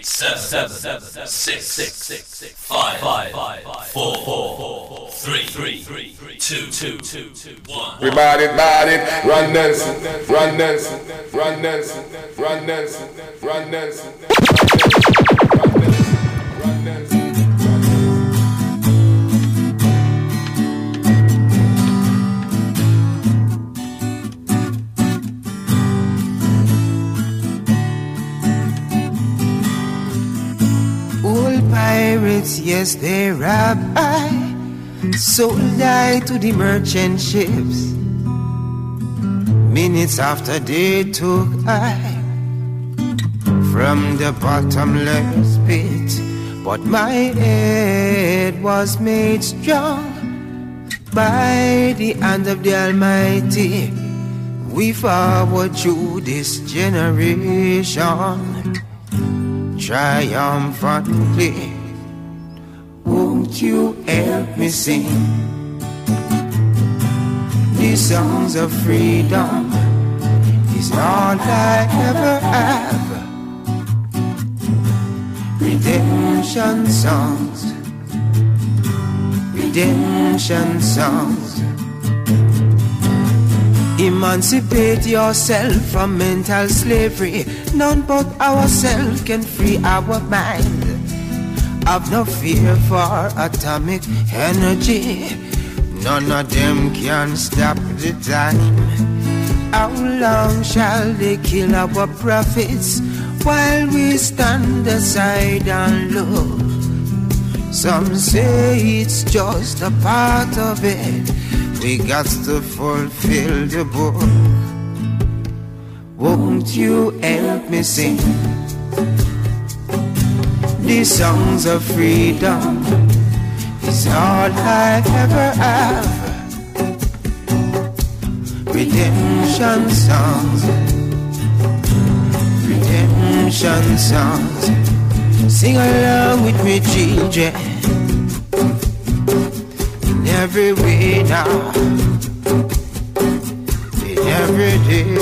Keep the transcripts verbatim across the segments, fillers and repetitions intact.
seven, seven, six, six, six, five, five, four, four, three, three, two, two, two, one. We bad it, bad it, run Nelson, run Nelson, run Nelson, run Nelson, run Nelson, run Nelson, run Nelson. Pirates, yes, they rob I, sold I to the merchant ships. Minutes after they took I from the bottomless pit, but my head was made strong by the hand of the Almighty. We forward through this generation triumphantly. Won't you help me sing these songs of freedom? Is all I ever have. Redemption songs, redemption songs. Emancipate yourself from mental slavery. None but ourselves can free our mind. Have no fear for atomic energy. None of them can stop the time. How long shall they kill our prophets while we stand aside and look? Some say it's just a part of it. We got to fulfill the book. Won't you help me sing these songs of freedom? Is all I ever have. Redemption songs, redemption songs. Sing along with me, children. In every way now, in every day,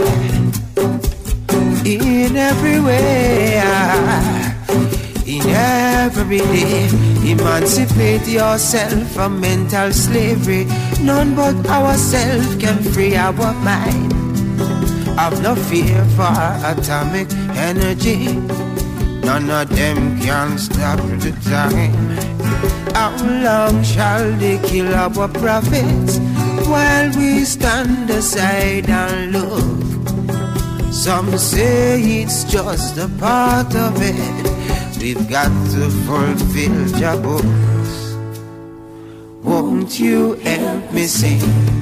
in every way, in every day. Emancipate yourself from mental slavery. None but ourselves can free our mind. Have no fear for atomic energy. None of them can stop the time. How long shall they kill our prophets while we stand aside and look? Some say it's just a part of it. We've got to fulfill the books. Won't you help me sing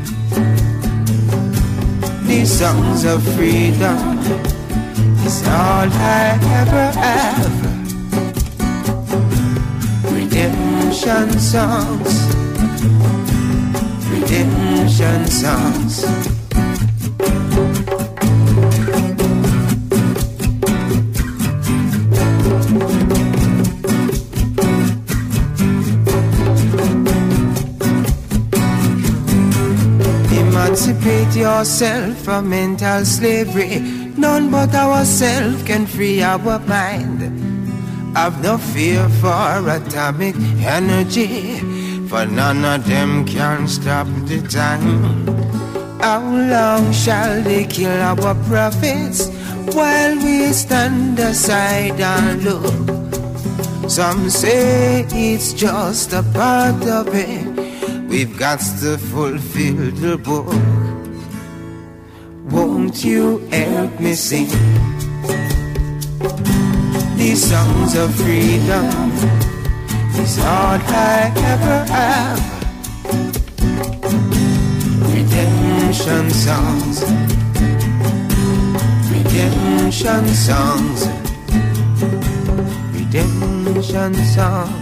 these songs of freedom? It's all I ever have. Redemption songs, redemption songs. Emancipate yourself from mental slavery. None but ourselves can free our mind. Have no fear for atomic energy, for none of them can stop the time. How long shall they kill our prophets while we stand aside and look? Some say it's just a part of it. We've got to fulfill the book. Won't you help me sing these songs of freedom? Is all I ever have. Redemption songs, redemption songs, redemption songs.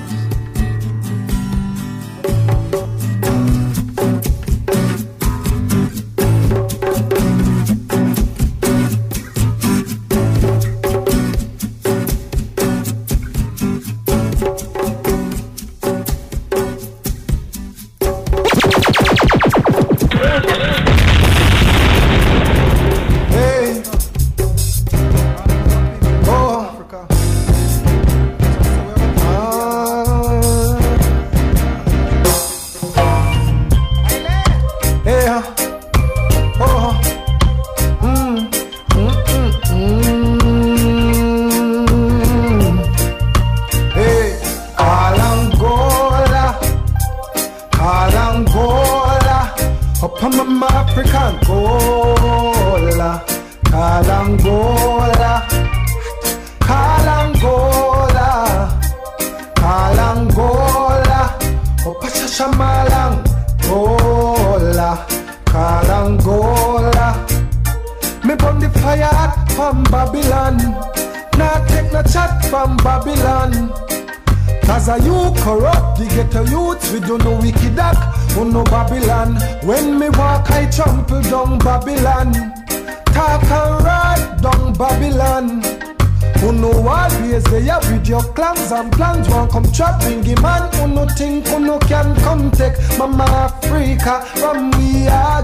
from Babylon. Not take no chat from Babylon. Cause a you corrupt, the ghetto youths, we don't know wicked act, oh no Babylon. When me walk, I trample down Babylon. Talk and ride down Babylon. Who know always they are with your clans and plans. Won't come trapping the man. Who no think who no can come take Mama Africa from we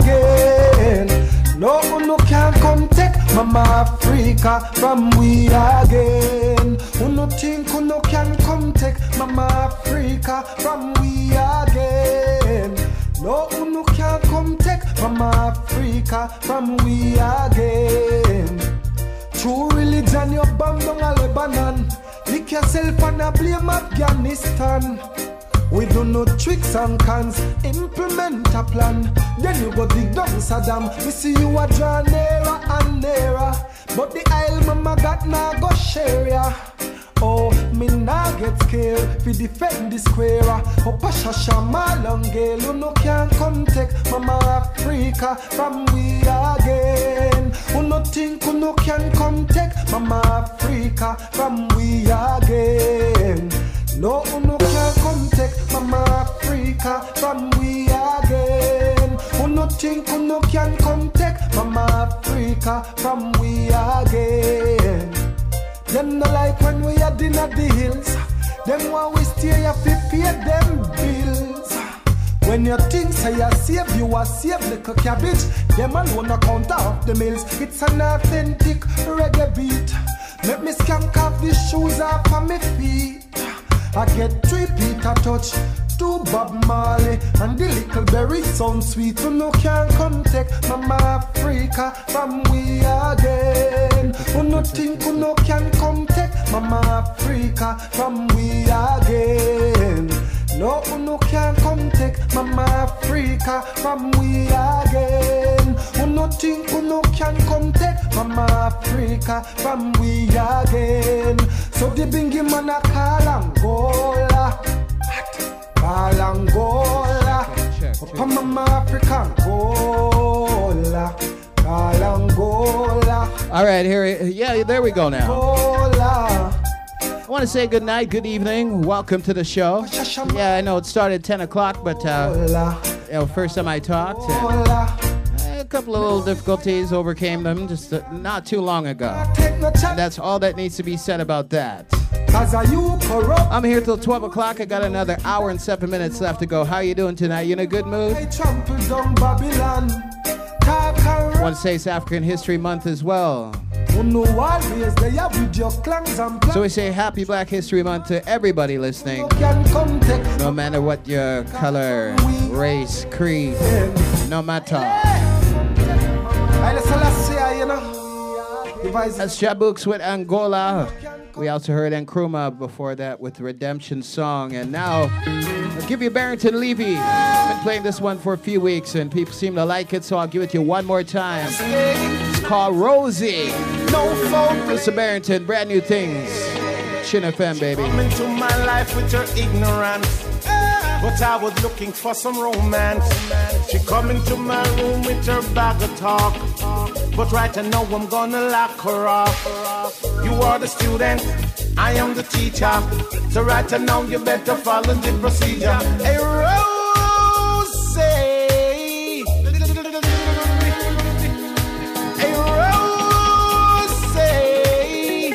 again. No who no can come take Mama Africa from we again. Who no think who no can come take Mama Africa from we again. No who no can come take Mama Africa from we again. True religion, you bomb down a Lebanon. Lick yourself and a blame Afghanistan. We do no tricks and cons, implement a plan. Then you go dig down Saddam. We see you a draw nearer and nearer. But the Isle mama got now go share ya. Oh, me nah get scared fi defend the square. Oh, Pasha Shama Longale, who no can come take Mama Africa from we again. Who no think who no can come take Mama Africa from we again. No, who no can come take Mama Africa from we again. Who no think who no can come take Mama Africa from we again. Them no like when we are in at the hills. Them want we stay here fi pay them bills. When you think say you save, you are save little cabbage. Them alone a count off the mills. It's an authentic reggae beat. Make me skank off the shoes off of my feet. I get three Peter touch, two Bob Marley, and the little berry sound sweet. Who no can come take Mama Africa from we again. Who no think who no can come take Mama Africa from we again. No, who no can come take Mama Africa from we again. Who no think who no can come take Mama Africa from we again. So the bingy man a call Angola, call Angola, up Mama Africa Angola, call Angola. All right, here, yeah, there we go now. Angola. I want to say good night, good evening, welcome to the show. Yeah, I know it started at ten o'clock, but uh, you know, first time I talked, and a couple of little difficulties, overcame them just uh, not too long ago. And that's all that needs to be said about that. I'm here till twelve o'clock. I got another hour and seven minutes left to go. How you doing tonight? You in a good mood? I want to say it's African History Month as well. So we say Happy Black History Month to everybody listening. No matter what your color, race, creed, no matter. That's Jabooks with Angola. We also heard Nkrumah before that with Redemption Song. And now, I'll give you Barrington Levy. I've been playing this one for a few weeks and people seem to like it, so I'll give it to you one more time. It's called Rosie. Mister Barrington, brand new things. Chin F M, baby. Come into my life with her ignorance, but I was looking for some romance. She come into my room with her bag of talk, but right now I'm gonna lock her off. You are the student, I am the teacher, so right now you better follow the procedure. Hey, Rosie, hey, Rosie,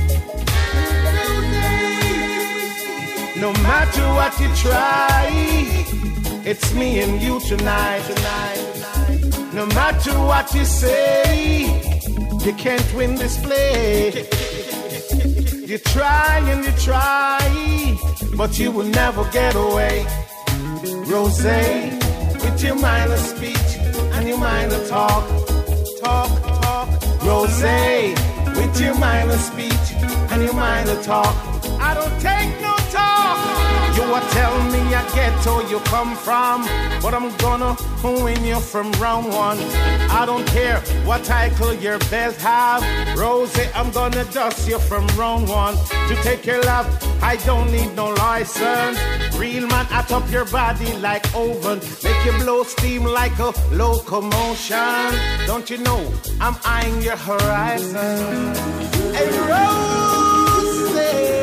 no matter what you try, it's me and you tonight, tonight. No matter what you say, you can't win this play. You try and you try, but you will never get away. Rosie, with your mind of speech and your mind of talk, talk, talk. Rosie, with your mind of speech and your mind of talk. I don't take no talk. You a tell me I get where you come from, but I'm gonna win you from round one. I don't care what title your belt have, Rosie, I'm gonna dust you from round one. To take your love, I don't need no license. Real man, at up your body like oven, make you blow steam like a locomotion. Don't you know I'm eyeing your horizon? Hey, Rosie,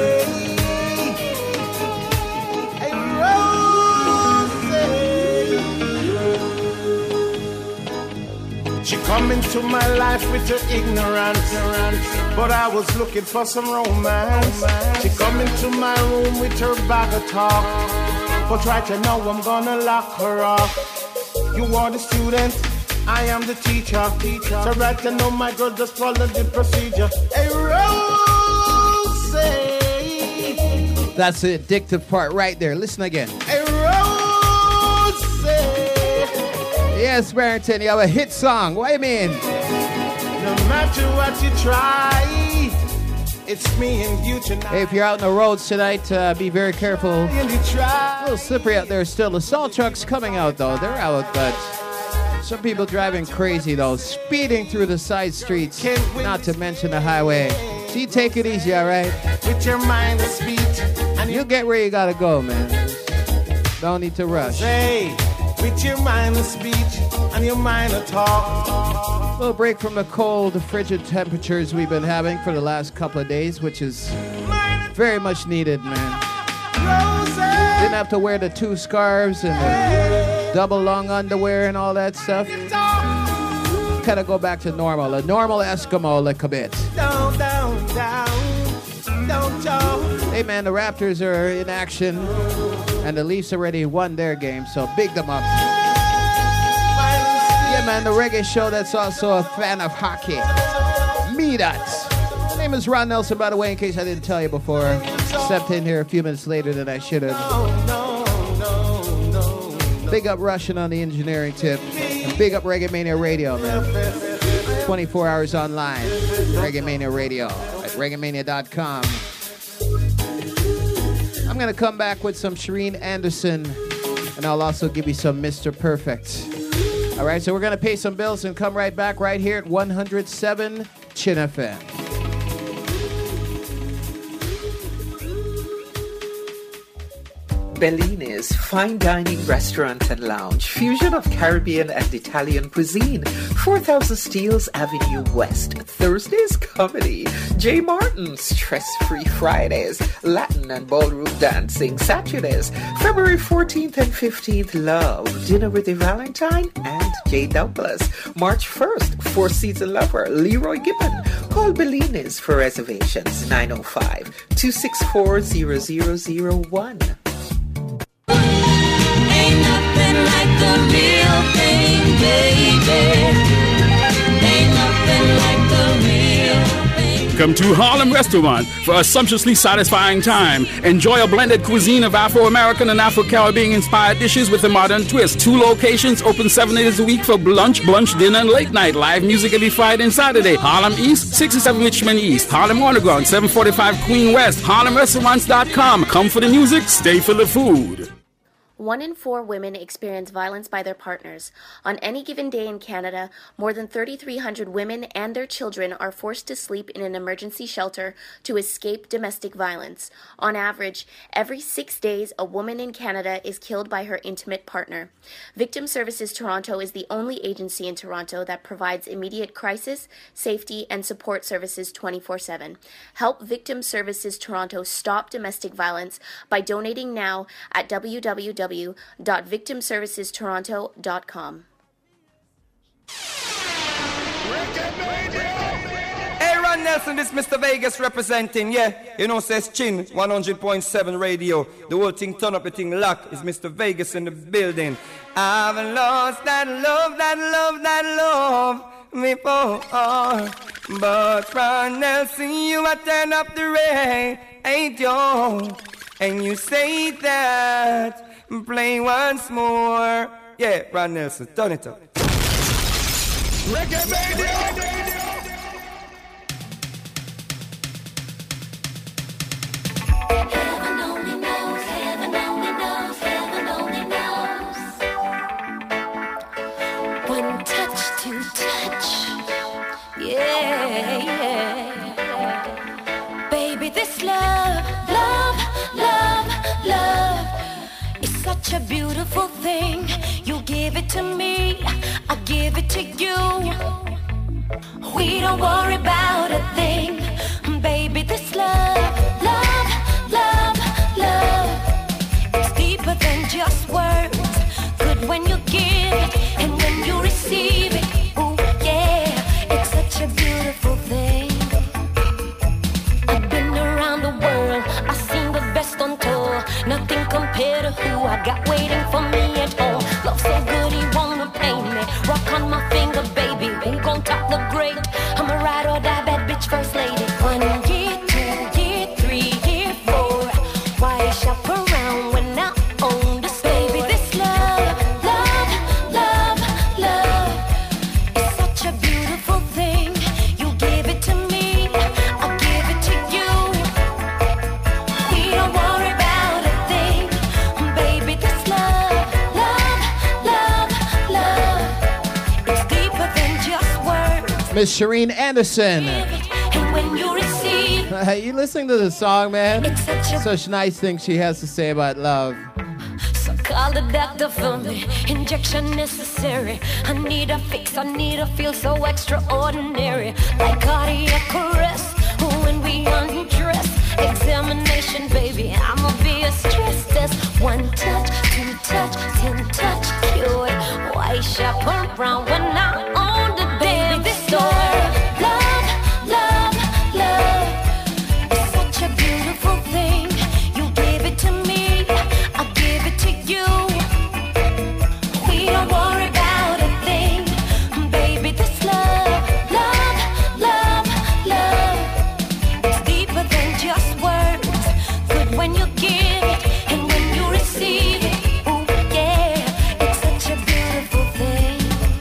hey, Rosie. She come into my life with her ignorance, but I was looking for some romance. She come into my room with her bag of talk, but right now I'm gonna lock her off. You are the student, I am the teacher. teacher. So right now my girl, just follow the procedure. Hey, Rosie. That's the addictive part right there. Listen again. Hey, Rosie. Yes, Barrington, you have a hit song. What do you mean? No matter what you try, it's me and you tonight. Hey, if you're out on the roads tonight, uh, be very careful. And you try. A little slippery out there still. The salt truck's coming out, though. They're out, but some people driving crazy, though. Speeding through the side streets, not to mention the highway. So you take it easy, all right? With your mind to speak. And You'll get where you gotta go, man. Don't need to rush. Say, with your mind to speech and your mind to talk. A little break from the cold, frigid temperatures we've been having for the last couple of days, which is very much needed, man. Didn't have to wear the two scarves and the double long underwear and all that stuff. Kind of go back to normal, a normal Eskimo like a bit. Down, down, down, down, down. Hey man, the Raptors are in action, and the Leafs already won their game, so big them up. Yeah man, the reggae show that's also a fan of hockey. Me that. My name is Ron Nelson, by the way, in case I didn't tell you before. Stepped in here a few minutes later than I should have. Big up Russian on the engineering tip. And big up Reggae Mania Radio, man. twenty-four hours online. Reggae Mania Radio at reggae mania dot com. I'm going to come back with some Shireen Anderson, and I'll also give you some Mister Perfect. All right, so we're going to pay some bills and come right back right here at one oh seven Chin F M. Bellini's fine dining restaurant and lounge, fusion of Caribbean and Italian cuisine, four thousand Steeles Avenue West. Thursdays, comedy. J. Martin's stress-free Fridays, Latin and ballroom dancing. Saturdays, February fourteenth and fifteenth, love, dinner with the Valentine and Jay Douglas. March first, Four Season Lover, Leroy Gibbon. Call Bellini's for reservations, nine oh five, two six four, zero zero zero one. Ain't nothing like the real thing, baby. Ain't nothing like the real thing. Come to Harlem Restaurant for a sumptuously satisfying time. Enjoy a blended cuisine of Afro-American and Afro-Caribbean inspired dishes with a modern twist. Two locations open seven days a week for lunch, brunch, dinner, and late night. Live music every Friday and Saturday. Harlem East, sixty-seven Richmond East. Harlem Underground, seven forty-five Queen West. Harlem Restaurants dot com. Come for the music, stay for the food. One in four women experience violence by their partners. On any given day in Canada, more than thirty-three hundred women and their children are forced to sleep in an emergency shelter to escape domestic violence. On average, every six days, a woman in Canada is killed by her intimate partner. Victim Services Toronto is the only agency in Toronto that provides immediate crisis, safety, and support services twenty-four seven. Help Victim Services Toronto stop domestic violence by donating now at w w w dot victim services toronto dot com. Hey, Ron Nelson, this Mister Vegas representing, yeah. You know, says Chin, one hundred point seven radio. The whole thing turn up, the thing lock. Is Mister Vegas in the building. I've lost that love, that love, that love before. But Ron Nelson, you a turn up the rain, ain't you? And you say that. Play once more. Yeah, Ron Nelson, turn it up. Reggae Heaven only knows, heaven only this love, love, love, love is such a beautiful thing. You give it to me, I give it to you. We don't worry about a thing, baby. This love, love, love, love, it's deeper than just words. Good when you give it and when you receive it. Ooh, yeah, it's such a beautiful thing. I've been around the world, I've seen the best on tour. Nothing compared to who I got waiting for me at home. Love so good he wanna pay me. Rock on my finger, baby. Who gon' top the great? I'm a ride or die bad bitch first lady. One year, two year, three year, four. Why shop around when I own the store? Baby, this love, love, love, love is such a beautiful thing. You give it to me, I give it to you. We don't worry about a thing, baby. This love, love, love, love, it's deeper than just words. Miss Shireen Anderson. And when you receive, You listening to the song, man? it's such a Such nice things she has to say about love. So call the doctor for me. Injection necessary. I need a fix. I need a feel so extraordinary. Like cardiac arrest when we undress. Examination, baby. I'ma be a stress test. One touch, two touch, ten touch, cured. Why shop around when I own the damn store? Love, love, love. It's such a beautiful thing. You give it to me, I give it to you. We don't worry about a thing, baby. This love, love, love, love, it's deeper than just words. Good when you give it and when you receive it. Ooh, yeah, it's such a beautiful thing.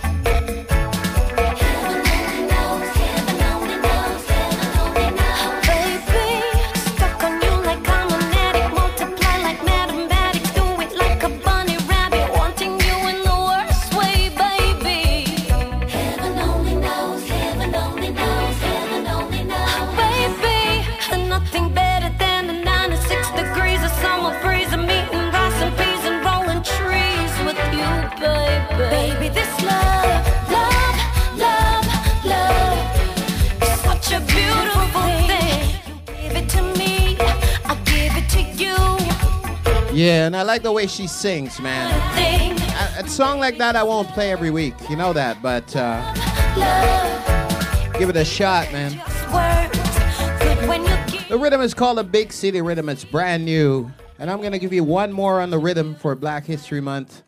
Heaven only knows, heaven only knows, heaven only knows. Baby, stuck on you like I'm an addict. Multiply like mathematics. Do it like a bunny rabbit. Wanting you in the worst way, baby. Heaven only knows, heaven only knows, heaven only knows. Baby, nothing better than the ninety-six degrees of summer breeze. I'm eating rice and peas and rolling trees with you, baby. Baby, this love, love, love, love is such a beautiful thing. You give it to me, I give it to you. Yeah, and I like the way she sings, man. Thing, A, a song like that I won't play every week, you know that, but uh, love, give it a shot, man. words. Good when you give. The rhythm is called a Big City Rhythm. It's brand new. And I'm going to give you one more on the rhythm for Black History Month.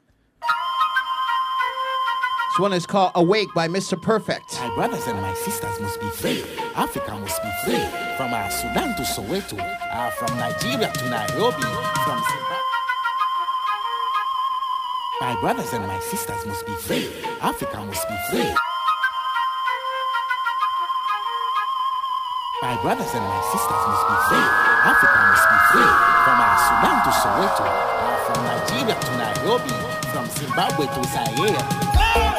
This one is called Awake by Mister Perfect. My brothers and my sisters must be free. Africa must be free. From uh, Sudan to Soweto, uh, from Nigeria to Nairobi, from Zimbabwe. My brothers and my sisters must be free. Africa must be free. My brothers and my sisters must be free. Africa must be free. From uh, Sudan to Soweto, uh, from Nigeria to Nairobi, from Zimbabwe to Zaire.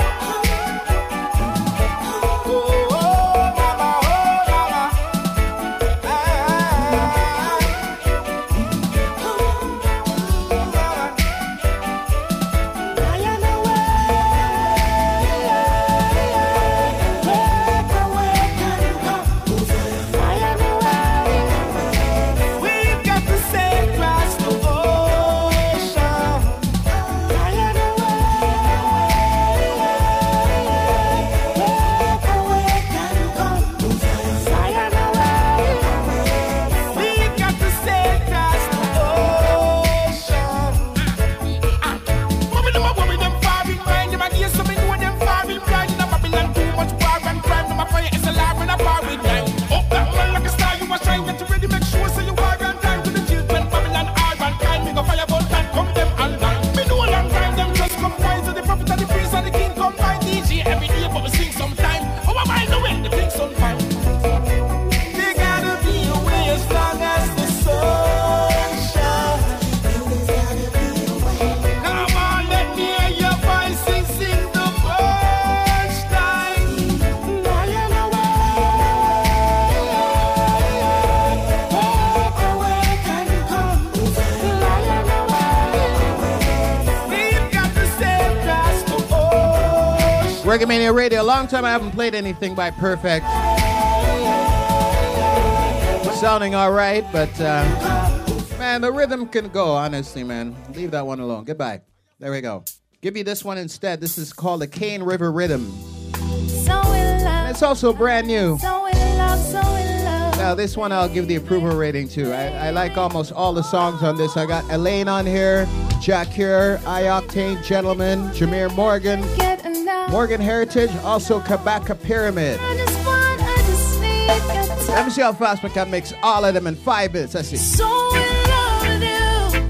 We've got to sail across the ocean. Reggae Mania Radio. A long time I haven't played anything by Perfect. Sounding all right, but uh, man, the rhythm can go, honestly, man. Leave that one alone. Goodbye. There we go. Give you this one instead. This is called the Cane River Rhythm. So in love. It's also brand new. So in love, so in love. Now, this one I'll give the approval rating to. I, I like almost all the songs on this. I got Elaine on here, Jack here, I-Octane Gentleman, Jameer Morgan, Morgan Heritage, also Kabaka Pyramid. I just want, I just need your touch. Let me see how fast we can mix all of them in five minutes. Let's see. So in love with you.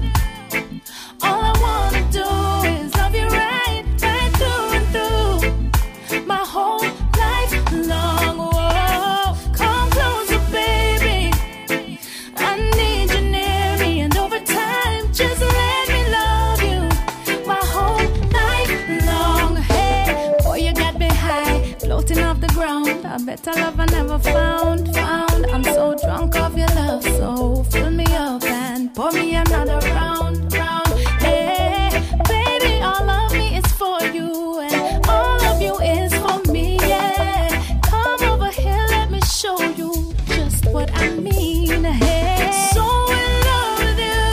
All I wanna do is love you right, right through and through. My whole life long. Whoa, come closer, baby. I need you near me, and over time, just let me love you. My whole life long. Hey, boy, you got me high, floating off the ground. I bet I love I never found, found. I'm so drunk off your love, so fill me up and pour me another round, round. Hey, baby, all of me is for you, and all of you is for me, yeah. Come over here, let me show you just what I mean, hey. So in love with you.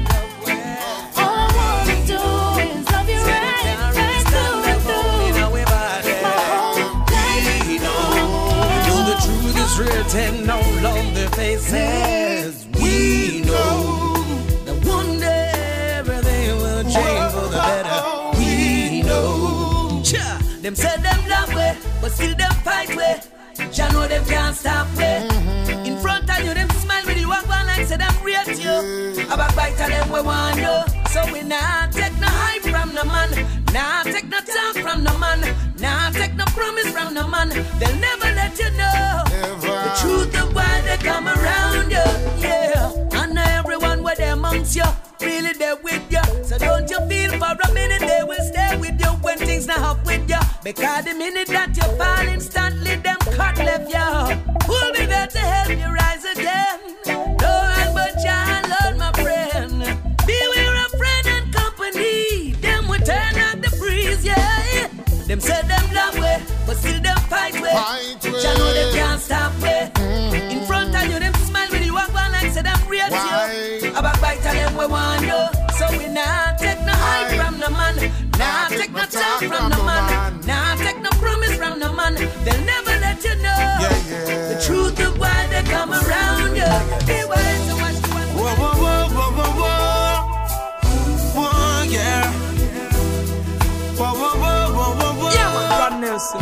All I wanna do is love you right, right through and through. My whole life long. The truth is written all on their faces. We know that one day everything will change for the better. We know. Cha, them said them love way, but still them fight way. Ya know them can't stop way. In front of you, them smile with you, walk one like say them rate you. A backbite of them we want you. So we not take no hype from the man, not take no talk from the man, not take no promise from the man. They'll never let you know the truth of why they come around you. Yeah, and now everyone where they amongst you, really there with you. So don't you feel for a minute they will stay with you when things not up with you. Because the minute that you fall instantly, them cut left you. Who'll be there to help you rise again? No one but Jah, Lord, my friend. Beware of friend and company. Them will turn out the breeze, yeah. Them said them love way, but still them fight way. Jah know them can't stop way. In front of you, them smile when you walk on like say them rate you. A backbite of them we want you. So we not take no hype from the man, not take no talk from the man, not take no promise from the man. They'll never let you know the truth of why they come around you. Be wise to watch the one. Whoa, whoa, whoa, whoa, whoa, whoa, whoa, yeah. Whoa, whoa, whoa, whoa, whoa, whoa. Yeah, man, Ron Nelson.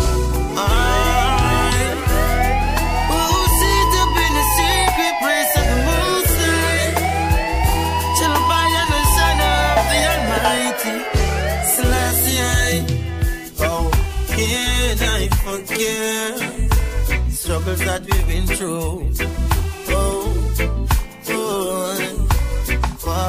Who sit up in the secret place of the Most High? Chill by the Son of the Almighty. Selassie, oh, can I forget the struggles that we've been through? Oh, oh, oh, oh,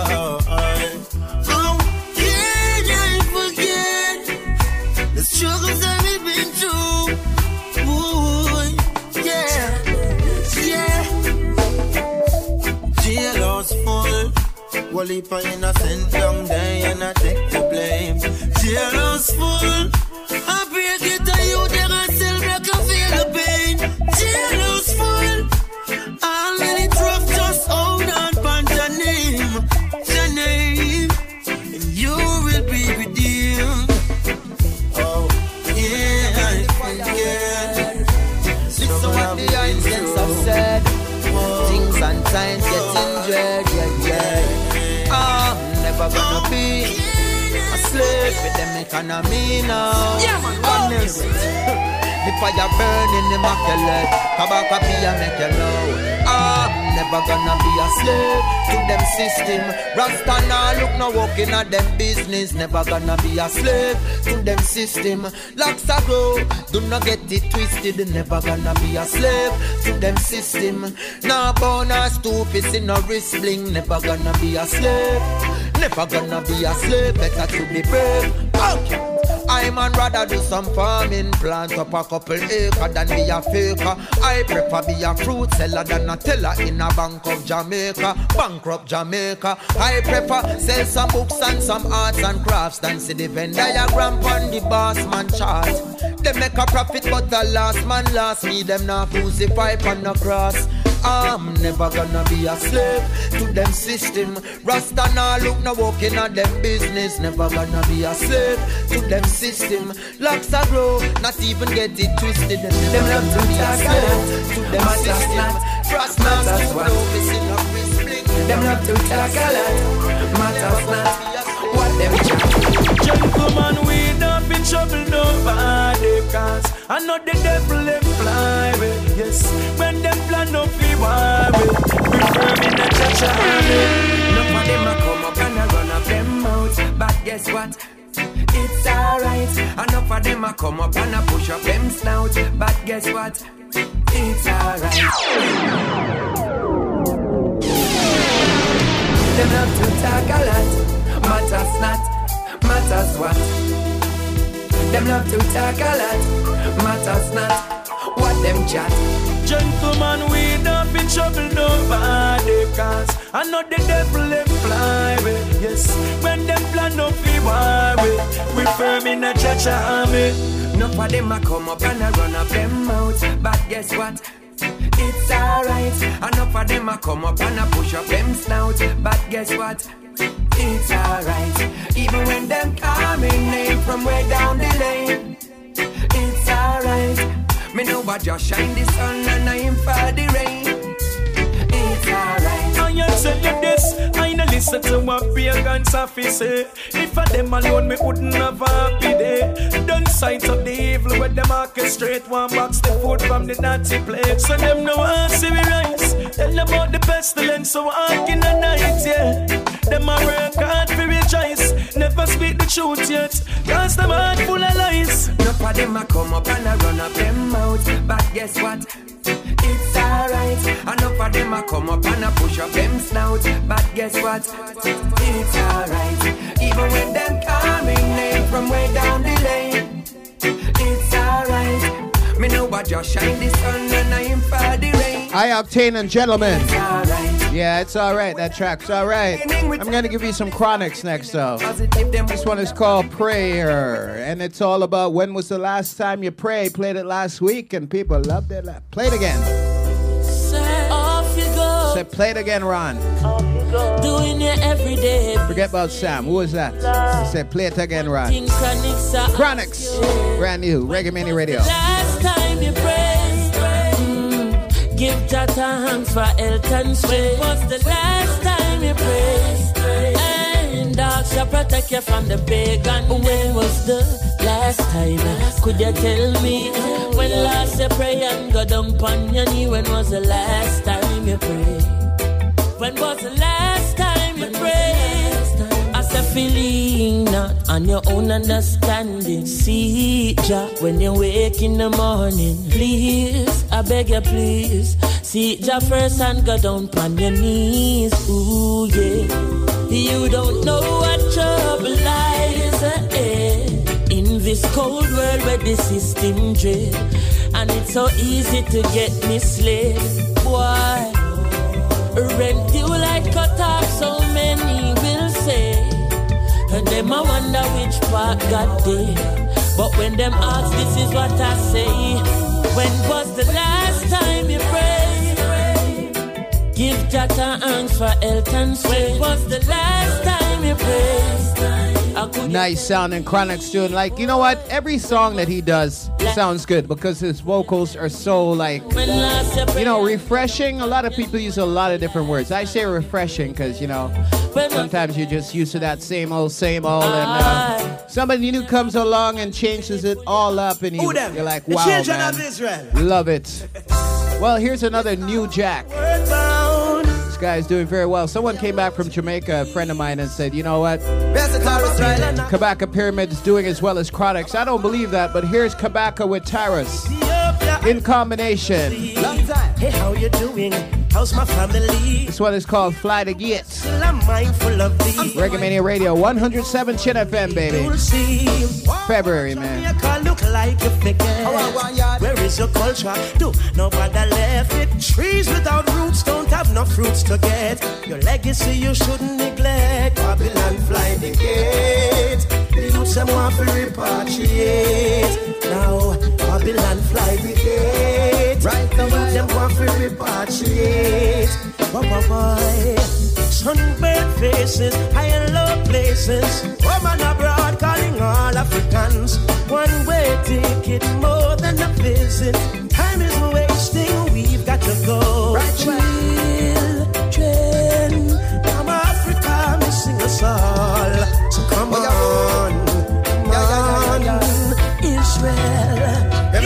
can I forget the struggles that we've been through? Ooh, yeah, yeah. Jailhouse full, one heap of innocent young day and I take the blame. Jailhouse full, I break it to you, then I still make you feel the pain. Jailhouse full, all many rough, just hold on pan your name, your name, and you will be redeemed. Oh, yeah, I forget. Listen what the ancients have said. Things and times getting dread, yeah, yeah. I'm never gonna be a slave with them economy now. Yeah, man, honest. The fire burning the immaculate, Kabaka be a make you know. I'm never gonna be a slave to them system. Rasta now look no walking at them business. Never gonna be a slave to them system. Locks a grow, do not get it twisted. Never gonna be a slave to them system. Now born or stupid in no wrist bling. Never gonna be a slave. Never gonna be a slave. Better to be brave. Okay. I man rather do some farming, plant up a couple acre than be a faker. I prefer be a fruit seller than a teller in a bank of Jamaica, bankrupt Jamaica. I prefer sell some books and some arts and crafts than see the Venn diagram on the boss man chart. They make a profit but the last man last me, them not crucify on the cross. I'm never gonna be a slave to them system. Rasta nah look no walking at them business. Never gonna be a slave to them system. Locks are grow, not even get it twisted. Them, them love to be a slave to them system. Rasta nah to blow, missing up his bling. Them love to talk a lot, matters not what them chat. Gentlemen, we don't be trouble nobody, cause I know the devil them fly with. Yes, when them plan up we war with. We firm in the church army. None of them a come up and a run up them mouth, but guess what? It's alright. Enough of them a come up and a push up them snout, but guess what? It's alright. Them love to talk a lot, matters not, matters what? Them love to talk a lot, matters not, what them chat. Gentlemen, we don't be trouble nobody, cause I know the devil them fly with. Yes, when them plan up we war with. We firm in a church army. Enough of them a come up and a run up them mouth, but guess what? It's alright. Enough of them a come up and a push up them snout, but guess what? It's alright. Even when them call me name from way down the lane, it's alright. Me know I just shine the sun and I am for the rain. It's alright. I tell you this, I no listen to what pagans have to say. If I them alone, me wouldn't have a happy day. Don't sight up the evil with them orchestrate. One box the food from the naughty plate. So them no want see me rise. Tell them about the pestilence, so walk in the night, yeah. Them a work hard for rejoice. Never speak the truth yet, cause them heart full of lies. Enough of them a come up and a run up them mouth, but guess what? It's alright. Enough of them a come up and a push up them snout, but guess what? It's alright. Even when them call me name from way down the lane, it's alright. Me know I just shine the sun and I am for the rain. High Octane and Gentlemen. It's alright. Yeah, it's alright. That track's alright. I'm gonna give you some Chronics next though. This one is called Prayer, and it's all about when was the last time you prayed. Played it last week and people loved it. Play it again. Off you go. Say play it again, Ron. Doing it every day. Forget about Sam. Who was that? Say play it again, Ron. Chronics. Brand new. Reggae Mini Radio. Last time you prayed, mm, give Jah thanks for health and strength. Was the last time you prayed, and God shall protect you from the pagan. When was the last time? Could you tell me? When last you pray and go down on your knee? When was the last time you prayed? When was the last time you prayed? I said feeling not on your own understanding. See Jah when you wake in the morning. Please, I beg you please, see Jah first and go down on your knees. Ooh yeah. You don't know what trouble lies ahead in this cold world where the system dread, and it's so easy to get misled. Why? Rent you like cut off, so many will say, and them I wonder which part got there. But when them ask, this is what I say. When was the last time you prayed? Give Jah thanks for health and strength. When was the last time you prayed? Nice sounding Chronics tune. Like, you know what? Every song that he does sounds good because his vocals are so, like, you know, refreshing. A lot of people use a lot of different words. I say refreshing because, you know, sometimes you're just used to that same old, same old. And uh, somebody new comes along and changes it all up. And you, you're like, wow, man. Love it. Well, here's another new Jack. This guy's doing very well. Someone came back from Jamaica, a friend of mine, and said, you know what? Kabaka Pyramid is doing as well as Chronics. I don't believe that, but here's Kabaka with Taras in combination. Long time. Hey, how you doing? How's my family? This one is called Fly the Gates. Still I'm mindful of thee. Reggae Mania Radio, one oh seven Chin F M, baby. You'll see. February, man. Jamaica look like you forget. Where is your culture? Do nobody left it. Trees without roots don't have no fruits to get. Your legacy you shouldn't neglect. Babylon fly the gate. The youths them want to repatriate. Now Babylon fly the gate. Right now them want to repatriate. Boy, boy, boy. Sunburned faces, high and low places. Woman abroad calling all Africans. One way ticket more than a visit. Time is wasting, we've got to go. Right, children, from Africa missing us all. So come on, come on, Israel.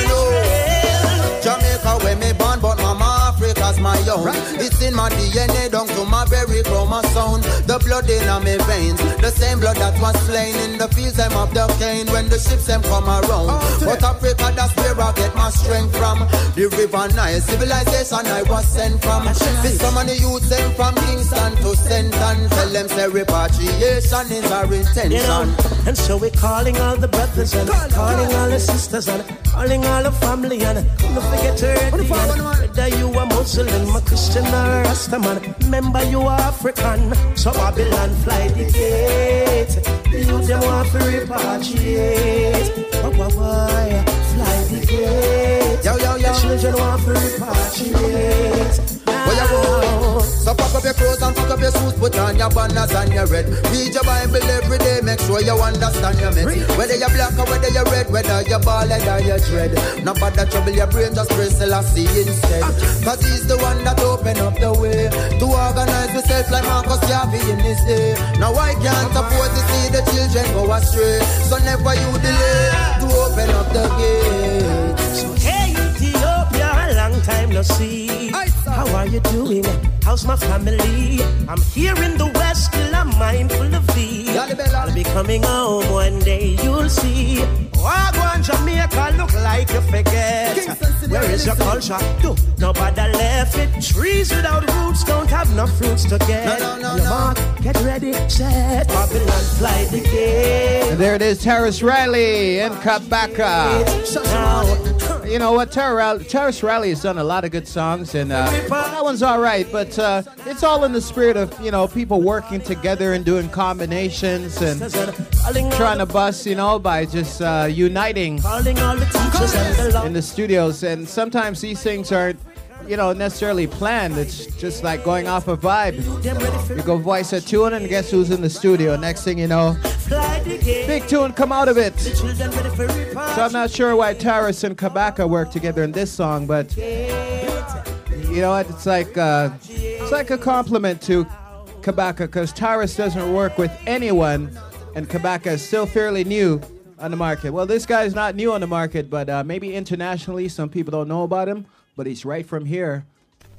Israel. Jamaica where me born, but mama Africa's my own. It's in my D N A down to my very chromosome. The blood in my veins, the same blood that was slain in the fields them of the cane when the ships them come around. But Africa, that's where I get my strength from. The river Nile, civilization I was sent from. This so many youths them from Kingston to Senton. Tell them say repatriation is our intention. You know, and so we're calling all the brothers and calling all the sisters and calling all the family and don't forget to ready. Whether you are Muslim, a Christian or a Rastaman, remember you are African. So Babylon fly the gate. You them want to repatriate. Oh, boy, boy, fly the gate. Yo, yo, yo. The children want to repatriate. Where you go? So pack up your clothes and pack up your shoes, put on your banners and your red. Read your Bible every day, make sure you understand your mess. Whether you're black or whether you're red, whether you're bald or you're dread. No bother trouble your brain, just pray Selassie instead. Cause he's the one that open up the way to organize yourself like Marcus Garvey in this day. Now I can't afford to see the children go astray, so never you delay to open up the gate. So hey Ethiopia, long time no see. How are you doing? How's my family? I'm here in the West, still I'm mindful of thee. I'll be coming home one day, you'll see. Wagwan Jamaica look like you forget. Where is your culture? Do nobody left it. Trees without roots don't have no fruits to get. No, no, no, Mark, get ready, set. Babylon fly the gate. And there it is, Terrace Riley and Kabaka. You know what, Terrace Riley has done a lot of good songs, and uh, that one's all right, but uh, it's all in the spirit of, you know, people working together and doing combinations and trying to bust, you know, by just uh, uniting in the studios. And sometimes these things aren't, you know, necessarily planned. It's just like going off a vibe. You go voice a tune and guess who's in the studio. Next thing you know, big tune come out of it. So I'm not sure why Taras and Kabaka work together in this song, but you know what? It's like uh, it's like a compliment to Kabaka, because Taras doesn't work with anyone, and Kabaka is still fairly new on the market. Well, this guy's not new on the market, but uh, maybe internationally some people don't know about him. But he's right from here.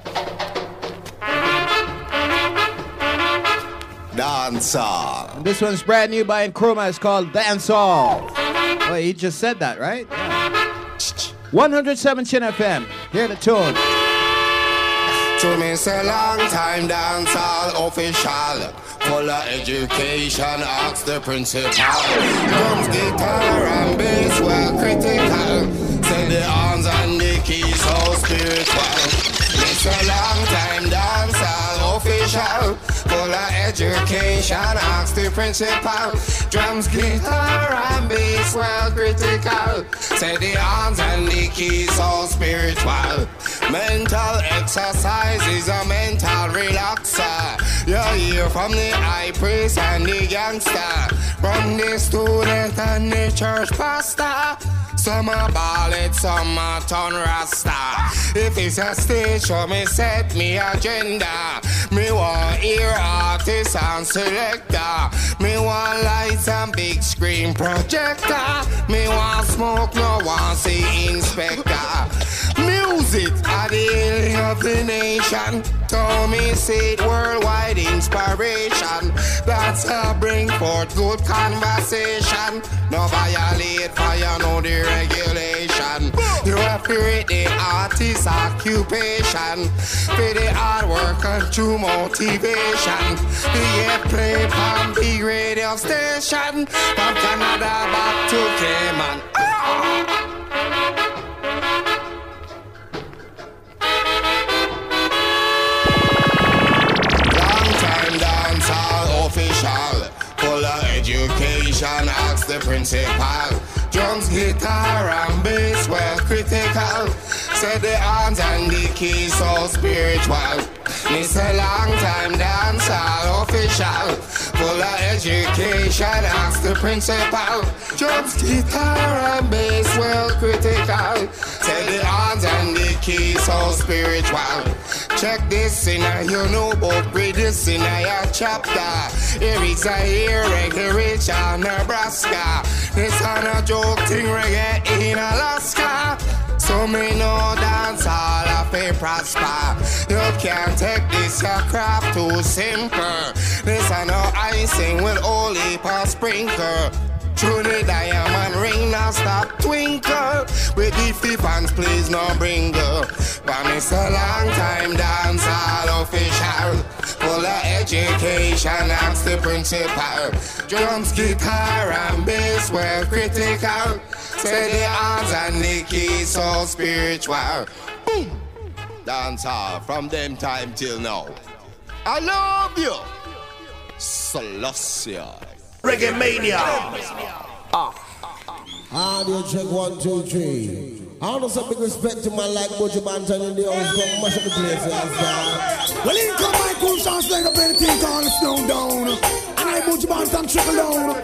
Dancehall. And this one's brand new by Nkrumah. It's called Dancehall. Well, he just said that, right? Yeah. one oh seven Chin F M. Hear the tune. To me, it's a long time dancehall official. Full of education, ask the principal. Drums, guitar, and bass were critical. Say the arms and the keys, so spiritual. It's a long time dancehall official. Full of education, ask the principal. Drums, guitar, and bass were critical. Say the arms and the keys, so spiritual. Mental exercise is a mental relaxer. You hear from the high priest and the gangster, from the student and the church pastor. Some are ballad, some are turn rasta. If it's a stage show, me set me agenda. Me want hear artists and selector. Me want lights and big screen projector. Me want smoke, no one see inspector. Music music are the healing of the nation. Tommy said worldwide inspiration. That's how bring forth good conversation. No violate fire, no deregulation. You have to read the artist's occupation. For the hard work and true motivation. The get play from the radio station. From Canada back to Cayman. Ah! Official, full of education, ask the principal. Drums, guitar, and bass were critical. Said the hands and the keys so spiritual. Miss a long time dancehall official, full of education, ask the principal. Drums, guitar, and bass were critical. Said the hands and the keys so spiritual. Check this in a you know book, read this in a chapter. Here is a here reggae rich in Nebraska. This on a joke thing reggae in Alaska. So me know dance all of it prosper. You can't take this your craft too simple. This a no icing with only per sprinkle. Through the diamond ring now stop twinkle. With the fifth fans please no bringle. But it's a long time dance all official. Full of education, ask the principal. Drums, guitar and bass were critical. Say the hands and the keys so spiritual. Boom! Dance all from them time till now. I love you. Celestia. Reggae Mania. Ah. Audio check one, two, three. I want to say big respect to my like Butcher Banton in the house, but mash up the place, understand? Well, in come my cool chance, like a penny thing called the snow down. And I Butcher Banton trickle down.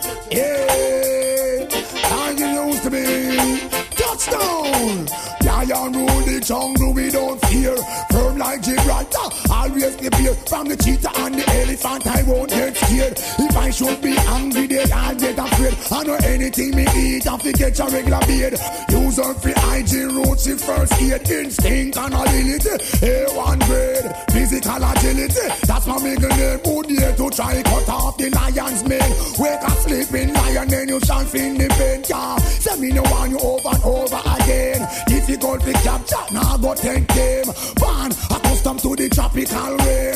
Yeah, how you used to be. Touchdown! Lion rule the jungle, we don't fear. Firm like Gibraltar, always prepare. From the cheetah and the elephant, I won't get scared. If I should be angry, then I'll get afraid. I know anything me eat, I forget a regular beard. Use up for hygiene roots, in first aid, instinct and ability. A one grade, physical agility. That's my middle name. Who dare to try cut off the lion's mane? Wake up sleeping lion, then you shall feel the pain. Yeah, send me no one you over and over again. Difficult to capture, now go take them. Born accustomed to the tropical rain.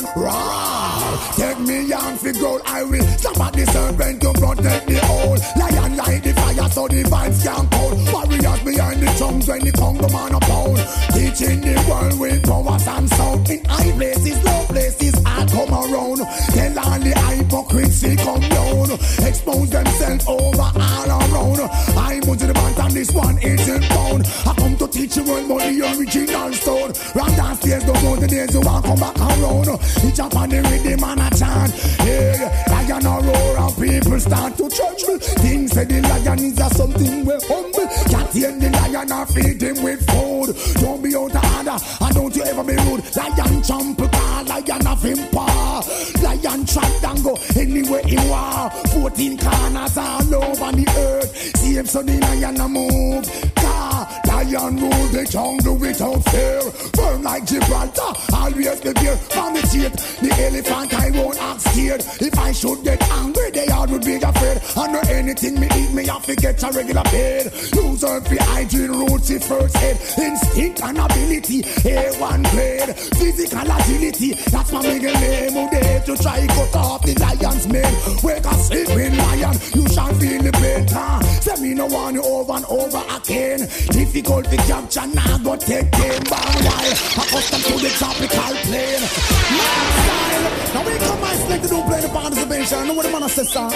Right. Take me young for gold, I will stop at the serpent to protect the old. Lion light the fire so the vibes can cold. Warriors behind the drums when the Congo man a pound. Teaching the world with powers and sound. In high places, low places, I come around. Tell all the hypocrisy come down. Expose themselves over all around. I'm to the band and this one isn't found. I come to teach you world about the original stone. Round downstairs, don't know the days you want come back around. He jump on the rhythm and a chant. Yeah, lion a roar and people start to tremble. Things say the lion is a something we humble. Can't hear the lion or feed him with food. Don't be out of order and don't you ever be rude. Lion jump car, lion have him paw. Lion track and go anywhere he want. Fourteen corners all over the earth. See him so the lion a move. Car, lion rule the jungle without fear. Firm like Gibraltar, always be there. From the teeth, the elephant I won't act scared. If I should get angry, they all would be afraid. I know anything me eat, me have to get a regular bed. Use her for hygiene roots, if first aid. Instinct and ability, A one grade. Physical agility, that's my middle name. Who dare to try cut off the lion's mane? Wake a sleeping lion, you shall feel the pain. Car, send me no one you over and over again. Difficult to capture, now go take them bang while accustomed to the tropical plane. Lifestyle, now we come my select to do play the participation. Know what the man says, sir?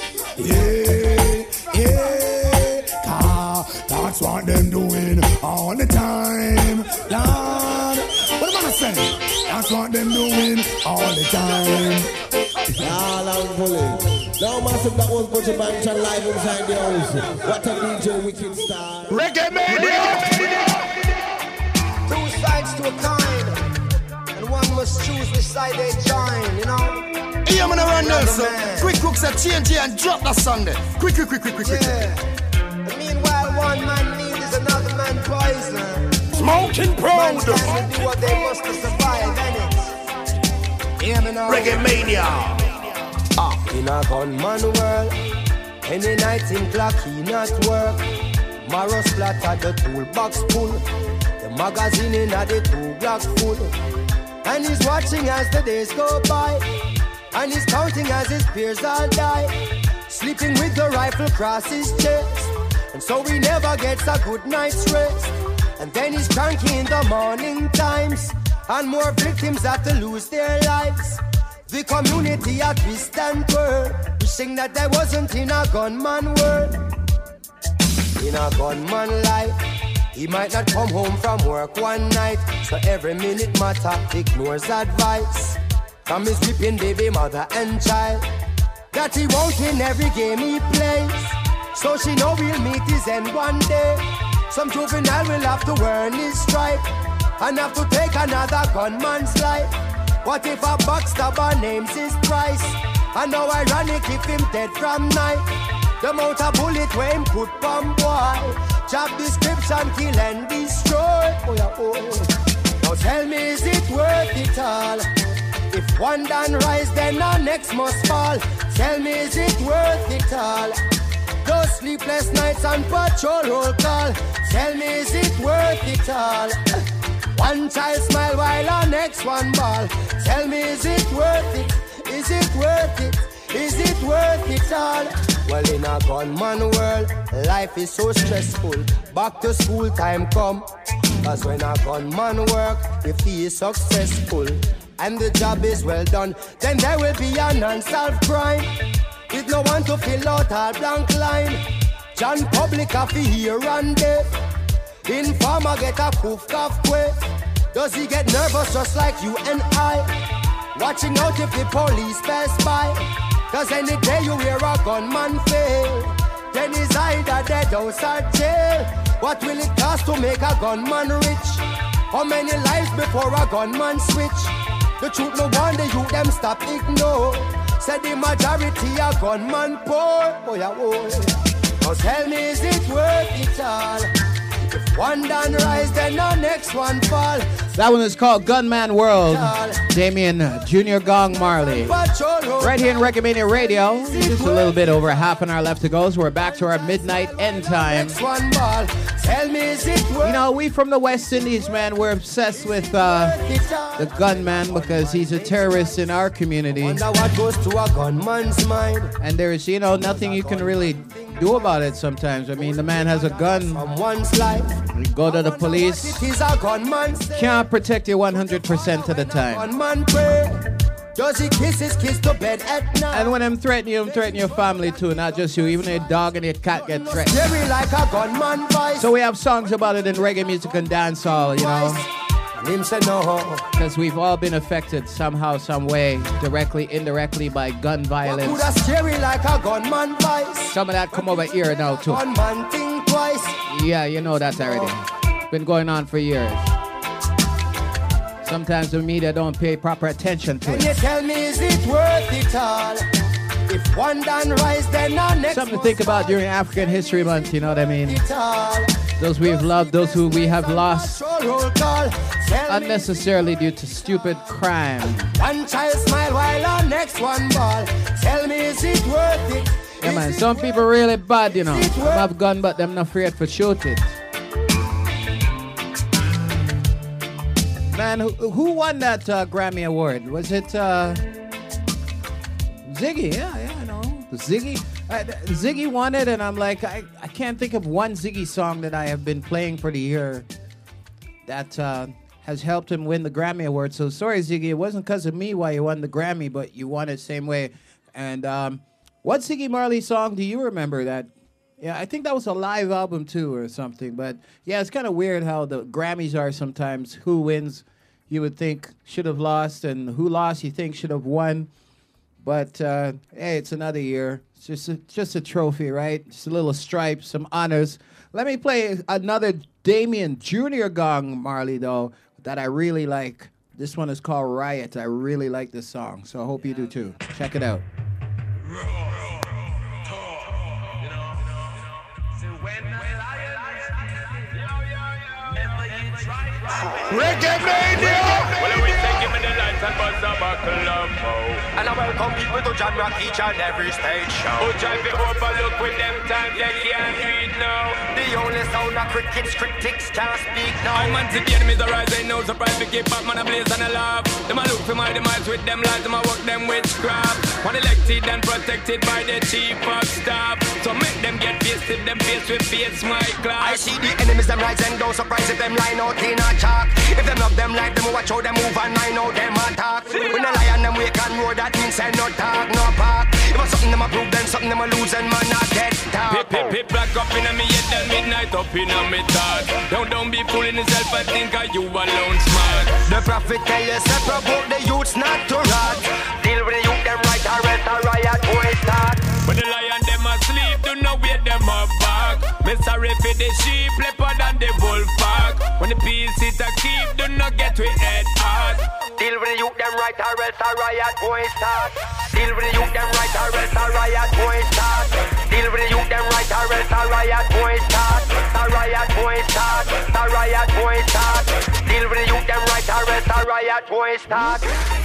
Yeah, yeah, car, that's what them doing all the time. Lord, what the man say? That's what them doing all the time. Y'all I'm pulling. Now massive, that was Butcher Banton live inside the house. What a D J wicked star. Reggae Mania! Two sides to a coin, and one must choose which side they join, you know? Hey, I'm gonna run this. Quick, quick, say T N T and drop that Sunday. Quick, quick, quick, quick, quick, quick. Yeah. And meanwhile, one man need is another man poison. smoking proud. Man can do what they must to survive, innit? Hear me now. Reggae mania. Ah, in a gunman world, any night in clock he not work. Marrow splatter the toolbox full, the magazine in a the two block full. And he's watching as the days go by, and he's counting as his peers all die. Sleeping with the rifle across his chest, and so he never gets a good night's rest. And then he's cranky in the morning times, and more victims have to lose their lives. The community a twist and twirl, wishing that there wasn't in a gunman world. In a gunman life, he might not come home from work one night, so every minute matter ignores advice from his weeping baby mother and child, that he won't win every game he plays. So she know he'll meet his end one day. Some juvenile will have to earn his stripe and have to take another gunman's life. What if a backstabber names his price? And how ironic if him dead from night. The amount of bullet where him put from boy. Job description, kill and destroy. Oh yeah, oh. Now tell me, is it worth it all? If one done rise, then the next must fall. Tell me, is it worth it all? Those sleepless nights on patrol roll call. Tell me, is it worth it all? One child smile while the next one ball. Tell me, is it worth it? Is it worth it? Is it worth it all? Well, in a gunman world, life is so stressful. Back to school time come. Cause when a gunman work, if he is successful and the job is well done, then there will be an unsolved crime with no one to fill out our blank line. John Public have to hear and deaf. Informer get a poof cough quick. Does he get nervous just like you and I? Watching out if the police pass by. Cause any day you hear a gunman fail, then he's either dead house or jail. What will it cost to make a gunman rich? How many lives before a gunman switch? The truth no wonder you them stop ignore. Said the majority a gunman poor. Oh yeah, oh. Now tell me, is it worth it all? If one done rise, then the next one fall. That one is called Gunman World. Damien Junior Gong Marley. Right here in Reggae Mania Radio. Just a little bit over half an hour left to go, so we're back to our midnight end time. You know, we from the West Indies, man, we're obsessed with uh, the gunman because he's a terrorist in our community. And there's, you know, nothing you can really do about it sometimes. I mean, the man has a gun. You go to the police. Can't protect you one hundred percent of the time. Does he kiss his kiss to bed at night? And when I'm threatening you, I'm threatening your family too, not just you. Even your dog and your cat get threatened. Like a gunman voice. So we have songs about it in reggae music and dancehall, you know. Him said no. Because we've all been affected somehow, some way, directly, indirectly, by gun violence. What could scary like a gunman voice? Some of that come over here now too. Gunman thing twice. Yeah, you know that already. It's been going on for years. Sometimes the media don't pay proper attention to it. Can you tell me, is it worth it all? If one done rise, then the next. Something to think about during African History Month, you know what I mean? Those we've loved, those who we have lost unnecessarily due to stupid crime. One child smile while the next one ball. Tell me, is it worth it? Yeah, man, some people really bad, you know. Them have gun, but them not afraid for shoot it. Man, who, who won that uh, Grammy Award? Was it uh, Ziggy? Yeah, yeah, I know. Ziggy. Uh, Ziggy won it, and I'm like, I, I can't think of one Ziggy song that I have been playing for the year that uh, has helped him win the Grammy Award. So sorry, Ziggy, it wasn't because of me why you won the Grammy, but you won it same way. And um, what Ziggy Marley song do you remember that? Yeah, I think that was a live album too or something. But yeah, it's kind of weird how the Grammys are sometimes. Who wins, you would think should have lost, and who lost, you think should have won. But uh, hey, it's another year. It's just a, just a trophy, right? Just a little stripe, some honors. Let me play another Damien Junior Gong Marley though that I really like. This one is called Riot. I really like this song, so I hope you do too. Check it out. Reggae Mania! Well, we say give me the lights and buzz a buckle of oh. And I welcome people to John Rock each and every stage show. Who drive it overlook with them times they can't read now. The only sound of crickets, critics can't speak now. I'm anti the enemies arise, ain't no surprise. We keep back, man, a blaze and a laugh. Them a look for my demise with them lies, them a work them witchcraft. One elected and protected by the chief of staff. So make them get pissed if them face with face my class. I see the enemies them rise and don't surprise if them line out in a chalk. If them love them like them, watch how them move and I know them attack. When the lion them wake and roar, that means say no talk, no park. If it's something them a prove, then something them a lose and man not get talk. Pip, pip, pip, black up in a me head, then midnight up in a me thought. Don't, don't be fooling yourself and think are you alone smart. The prophet tell you, separate about the youths not to rot. Deal with the youth, them right, or else a riot boy start. When the lion them asleep, do not wait them up back. Me sorry for the sheep, leopard and the wolf pack. When the peace it a keep, do not get we head hard. Deal with the youth, them right, or else a riot boy start. Deal with the youth, them right, or else a riot boy start. Deal with the youth, them right, or else a riot boy start. A riot boy start. A riot boy start. Deal with the youth, them right, or else a riot boy start.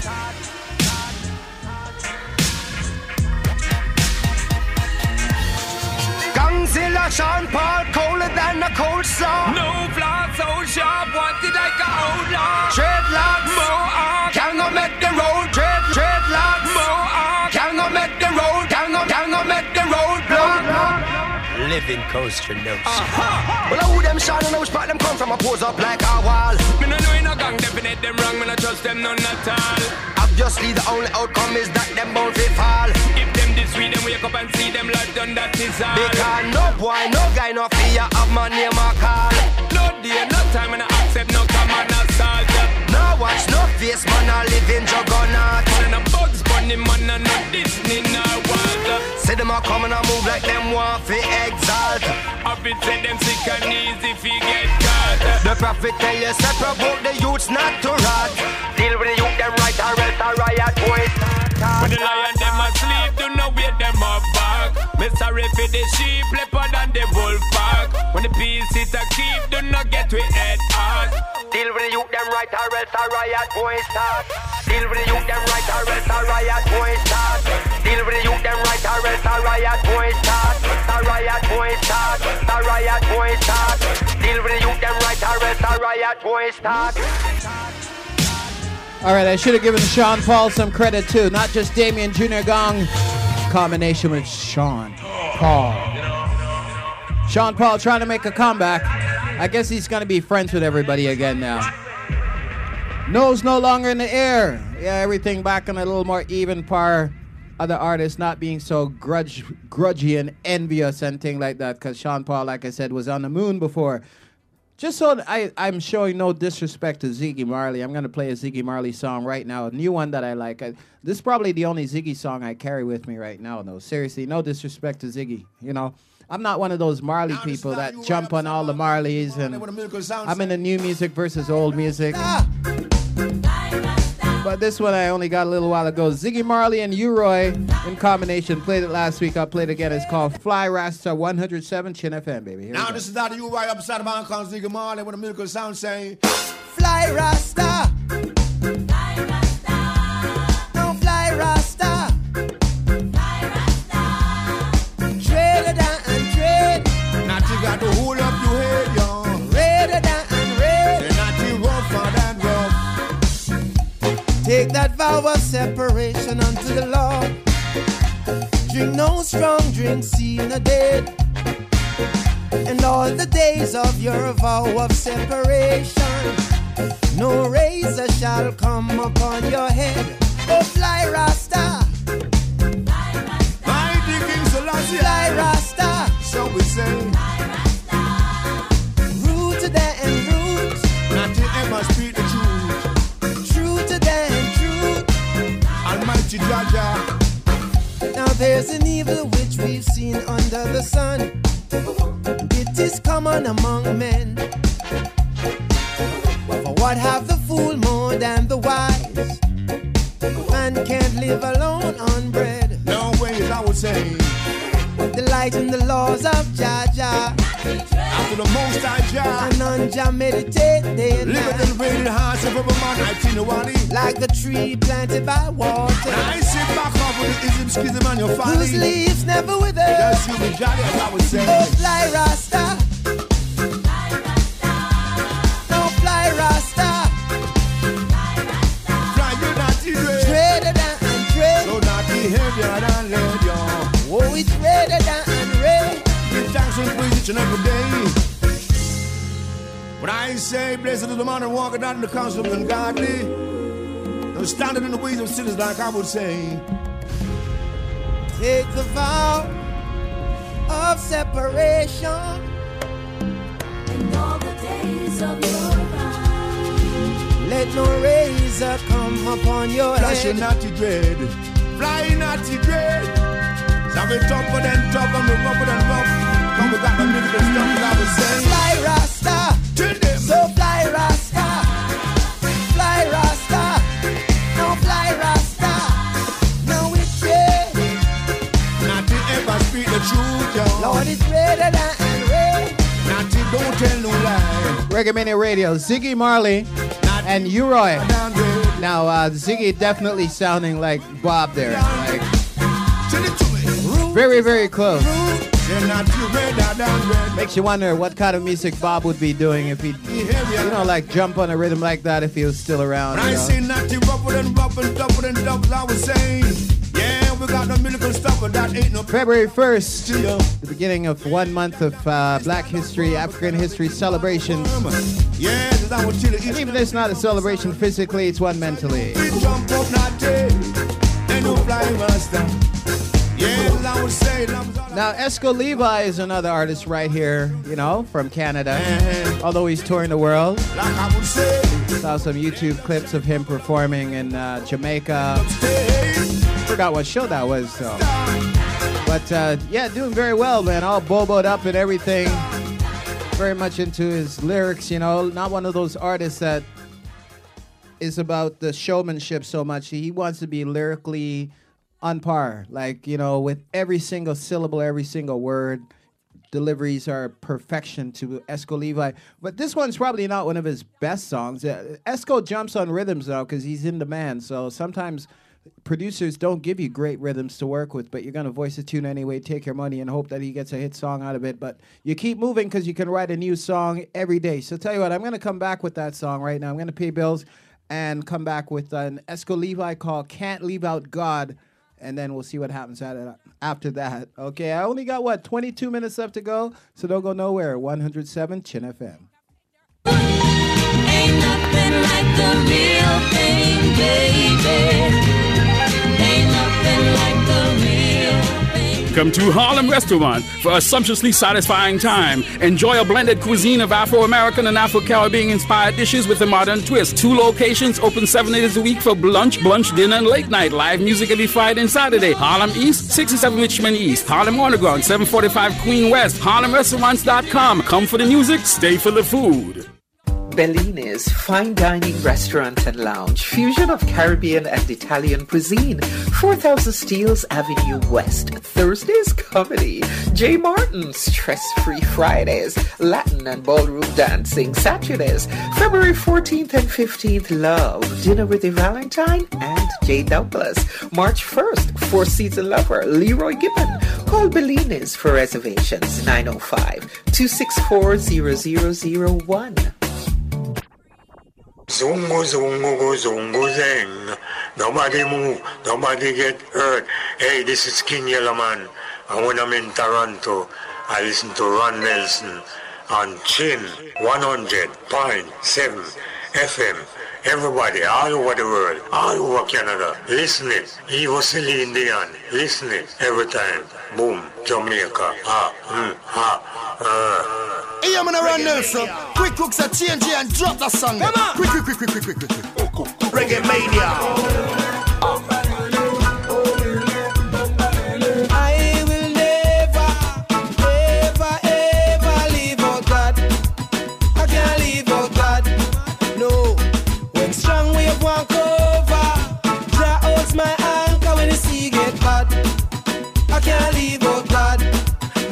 Gangzilla, Sean Paul, colder than a cold slaw. No flaw, so sharp, wanted like a outlaw. Dreadlocks, Mohawk, can go make the road. Dread, dreadlocks, Mohawk, can go make the road. Can go, can go make the road block. Living coaster notes. Uh-huh. Well, I who them shine and I spot them come from a pose up like a wall. Me no know in a gang, definite them wrong, me no trust them none at all. Obviously the only outcome is that them bound fi fall. If them this week, them wake up and see them life done, that is all. Because no boy, no guy, no fear of my name or call. No day, no time, and I accept no command assault. No watch, no face, man, I live in juggernaut. Man, and a Bugs Bunny, man, and no Disney, no Walter. See them a come and a move like them want fi exalt. I fit say them sick and easy fi get caught. The prophet tell you, separate about the youths not to rot. Deal with the youth, them right, or else a riot boys. When the lion them asleep, do not wait them up back. Me sorry for the sheep, leopard and the wolf pack. When the peace it a keep, do not get we head hard. Deal with the youth, them right, or else a riot boys start. Deal with the youth, them right, or else a riot boys start. Deal with the youth, them right, or else a riot boys start. A riot boys start. A riot boys start. Deal with the youth, them right, or else a riot boys start. All right, I should have given Sean Paul some credit too, not just Damien Junior Gong, combination with Sean Paul. Sean Paul trying to make a comeback. I guess he's going to be friends with everybody again now. Nose no longer in the air. Yeah, everything back on a little more even par. Other artists not being so grudge, grudgy and envious and things like that, because Sean Paul, like I said, was on the moon before. Just so I, I'm showing no disrespect to Ziggy Marley, I'm going to play a Ziggy Marley song right now, a new one that I like. I, this is probably the only Ziggy song I carry with me right now, though. Seriously, no disrespect to Ziggy, you know. I'm not one of those Marley people that jump on all the Marleys, and I'm in the new music versus old music. But this one I only got a little while ago. Ziggy Marley and U-Roy in combination. Played it last week. I'll play it again. It's called Fly Rasta one oh seven Chin F M, baby. Here now this is that U-Roy upside of my called Ziggy Marley with a miracle sound saying Fly Rasta. Fly Rasta. No Fly Rasta. Fly Rasta. Trade it down and trade. Now you got to hold up your head, yo. Raid it down and raid. They're not too rough than rough. Take that vow of separation unto the Lord. Drink no strong drink, see no dead. And all the days of your vow of separation, no razor shall come upon your head. Oh, fly Rasta. Mighty King Selassie. Fly Rasta. So we say. Root to the and root. Not to ever speak the truth. Almighty Jaja. Now there's an evil which we've seen under the sun. It is common among men. For what have the fool more than the wise? Man can't live alone on bread. No ways I would say. The writing the laws of Jah Jah. After the most high Jah, and on Jah meditate day and live night. in the very hearts of every man. I think the one like the tree planted by water. When I sit back up with the ism, schism, and your family, whose leaves never wither. Just you be jolly, as I was saying. Oh, fly Rasta. No fly Rasta. Fly you naughty dread. Dreaded and dread. So naughty heavier than lead, yo. Oh, it's dreaded and red. Give thanks and praise each and every day. When I say, blessed is the man who walketh not in the counsel of the ungodly, nor standeth in the ways of sinners, like I would say. Take the vow of separation in all the days of your life. Let no razor come upon your Flash head. Flash naughty dread, fly naughty dread. Now we tougher than tough and we rougher than rough. Come we got the musical stuff that I was saying. Fly Rasta, so fly Rasta, fly Rasta, no fly Rasta, no it's red. Naughty ever speak the truth, yo. Lord is redder than red. Naughty don't tell no lie. Reggae Mania Radio, Ziggy Marley and Uroy. Now uh, Ziggy definitely sounding like Bob there, like very very close. Makes you wonder what kind of music Bob would be doing if he, you know, like jump on a rhythm like that if he was still around. When I say naughty rougher than rough and tougher than tough, I was saying, yeah, we got no miracle stuff, but that ain't no. February first, the beginning of one month of uh, Black History, African History celebrations. Yeah, I want you to eat. And even if it's not a celebration physically, it's one mentally. We jump up naughty, ain't no flying master. Yeah, I would say. Now, Esco Levi is another artist right here, you know, from Canada. Although he's touring the world. Like I would say. Saw some YouTube clips of him performing in uh, Jamaica. Forgot what show that was, so. But uh, yeah, doing very well, man. All boboed up and everything. Very much into his lyrics, you know. Not one of those artists that is about the showmanship so much. He wants to be lyrically on par, like, you know, with every single syllable, every single word. Deliveries are perfection to Esco Levi. But this one's probably not one of his best songs. Uh, Esco jumps on rhythms, though, because he's in demand. So sometimes producers don't give you great rhythms to work with, but you're going to voice a tune anyway, take your money, and hope that he gets a hit song out of it. But you keep moving because you can write a new song every day. So tell you what, I'm going to come back with that song right now. I'm going to pay bills and come back with an Esco Levi called Can't Leave Out God. And then we'll see what happens after that. Okay, I only got, what, twenty-two minutes left to go? So don't go nowhere. one oh seven Chin F M. Ain't nothing like the real thing, baby. Ain't nothing like the real thing. Come to Harlem Restaurant for a sumptuously satisfying time. Enjoy a blended cuisine of Afro-American and Afro-Caribbean inspired dishes with a modern twist. Two locations open seven days a week for lunch, brunch, dinner, and late night. Live music every Friday and Saturday. Harlem East, sixty-seven Richmond East. Harlem Underground, seven forty-five Queen West. Harlem Restaurants dot com. Come for the music, stay for the food. Bellini's Fine Dining Restaurant and Lounge, fusion of Caribbean and Italian cuisine, four thousand Steeles Avenue West. Thursdays, comedy. Jay Martin's Stress-Free Fridays, Latin and ballroom dancing. Saturdays, February fourteenth and fifteenth, Love, Dinner with a Valentine and Jay Douglas. March first, Four Season Lover, Leroy Gibbon. Call Bellini's for reservations, nine oh five, two six four, zero zero zero one. Zungo, zungo, zungo, zeng. Nobody move, nobody get hurt. Hey, this is King Yellowman. And when I'm in Toronto, I listen to Ron Nelson on Chin one hundred point seven F M. Everybody, all over the world, all over Canada, listen it. Evo Celine Dion, listen it every time. Boom, Jamaica, ha, mm, ha, uh. Hey, I'm gonna run Nelson. Quick cooks a change and drop the song. Come on. Quick, quick, quick, quick, quick, quick, quick. Reggae Mania. I will never, ever, ever leave out God. I can't leave out God. No. When strong wave walk over, Jah holds my anchor when the sea get bad. I can't leave out God.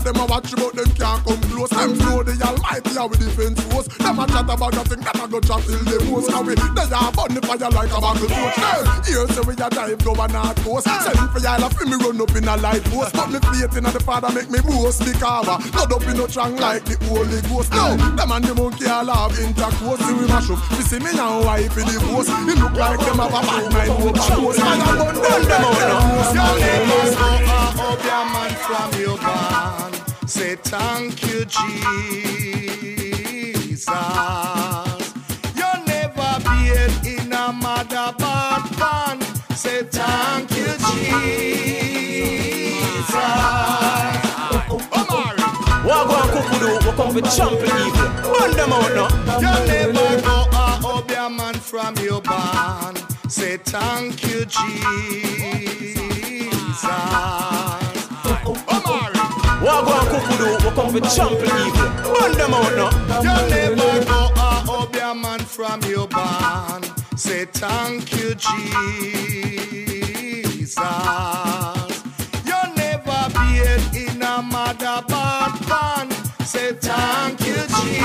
them a watch but them can't come close. Them know the Almighty how we defense force. Them a chat about nothing, them a go chat till they most. Cause we, they a burn the fire like a buckle torch. Here say we a drive governor coast. Send for y'all a me run up in a light post. But me faith in the Father make me boast. Because not up in no strong like the Holy Ghost. No, them and the monkey all have intercourse. See we mash up, we see me now wife in the post. It look like them have a bad mind over post. Man a gun down them out the post. Your neighbors go up your man from your band. Say thank you Jesus. You never been in a mother bad band. Say thank you Jesus. What go and kukudu, what come with champion evil. Burn them out now. You never go up your man from your band. Say thank you Jesus. What go and kukudu, what come with champion evil. Burn them out now. You never go up your man from your band. Say thank you Jesus. You never been in a mother bad band. Say thank you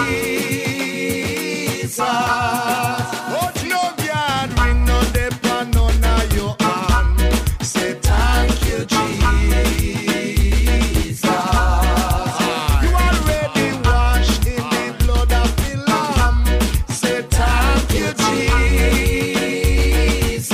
Jesus. Oh, no yard ring, no depot, no now your hand. Say thank you Jesus. You already washed in the blood of the Lamb. Say thank you Jesus.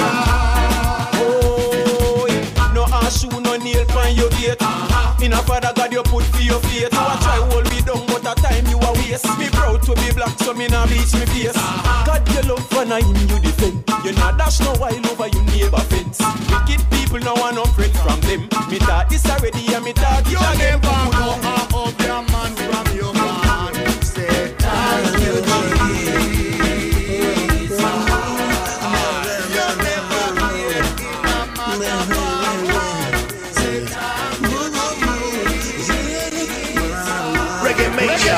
Oh, no shoe, no nail pan your gate. In a Father God you put for your faith. You a try hold me down, but a time you a waste. Me proud to be black, so me nah bleach me face. God you love and I him you defend. You not dash no while over your neighbor fence. Wicked people now want no friend from them. Me thought this already and me thought it again. You never go up your man from your man. Say thank you Jesus. You never been in a mother band. Say thank you Jesus. Reggae Major.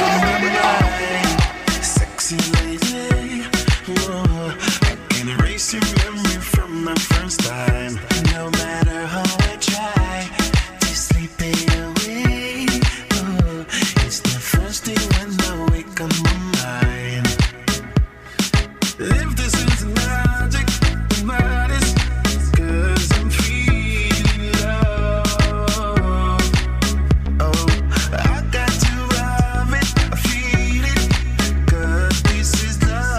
Sexy lady, whoa, I can erase your memory from the first time. No matter how I try to sleep it away, oh, it's the first thing when I wake up my mind. If this is magic, that is 'cause I'm feeling love. Oh, I got to have it, I feel it, 'cause this is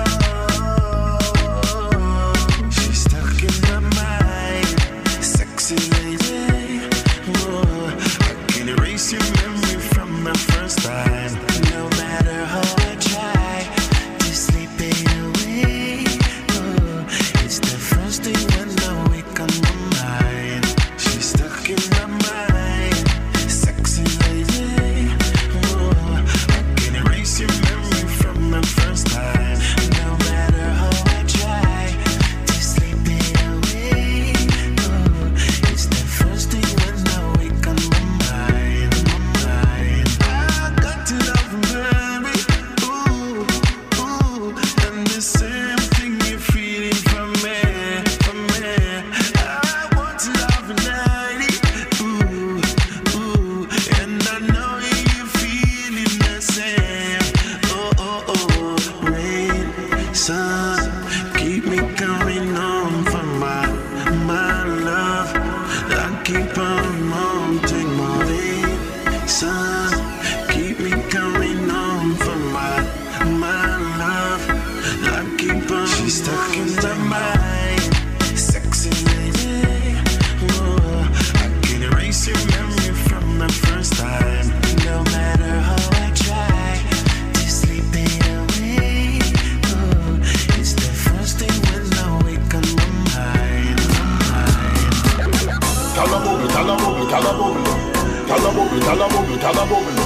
love. She's stuck in my mind, sexy lady. Whoa, I can erase your memory from the first time. No matter how I try to sleep it away, oh, it's the first thing when I wake up my mind. She's stuck in my mind, sexy lady. Whoa, I can erase your memory from the first time. No matter how I try to sleep it away, oh, it's the first thing when I wake up my mind, my mind. I got to love you, baby, ooh, ooh, and the same thing you're feeling from me, from me. I want to love you, lady, ooh, ooh, and I know you're feeling the same. Oh, oh, oh, rain, sun, keep me coming on for my, my love. I keep on wanting my rain, sun, keep me coming on for my, my love. I keep on. She's stuck in my mind, sexy lady. Whoa, I can erase your memory from the first time. No matter how I try to sleep it away, oh, it's the first thing when I wake up my mind, my mind. Tala bubble, tala bubble, tala bubble, tala bubble, tala bubble, tala bubble.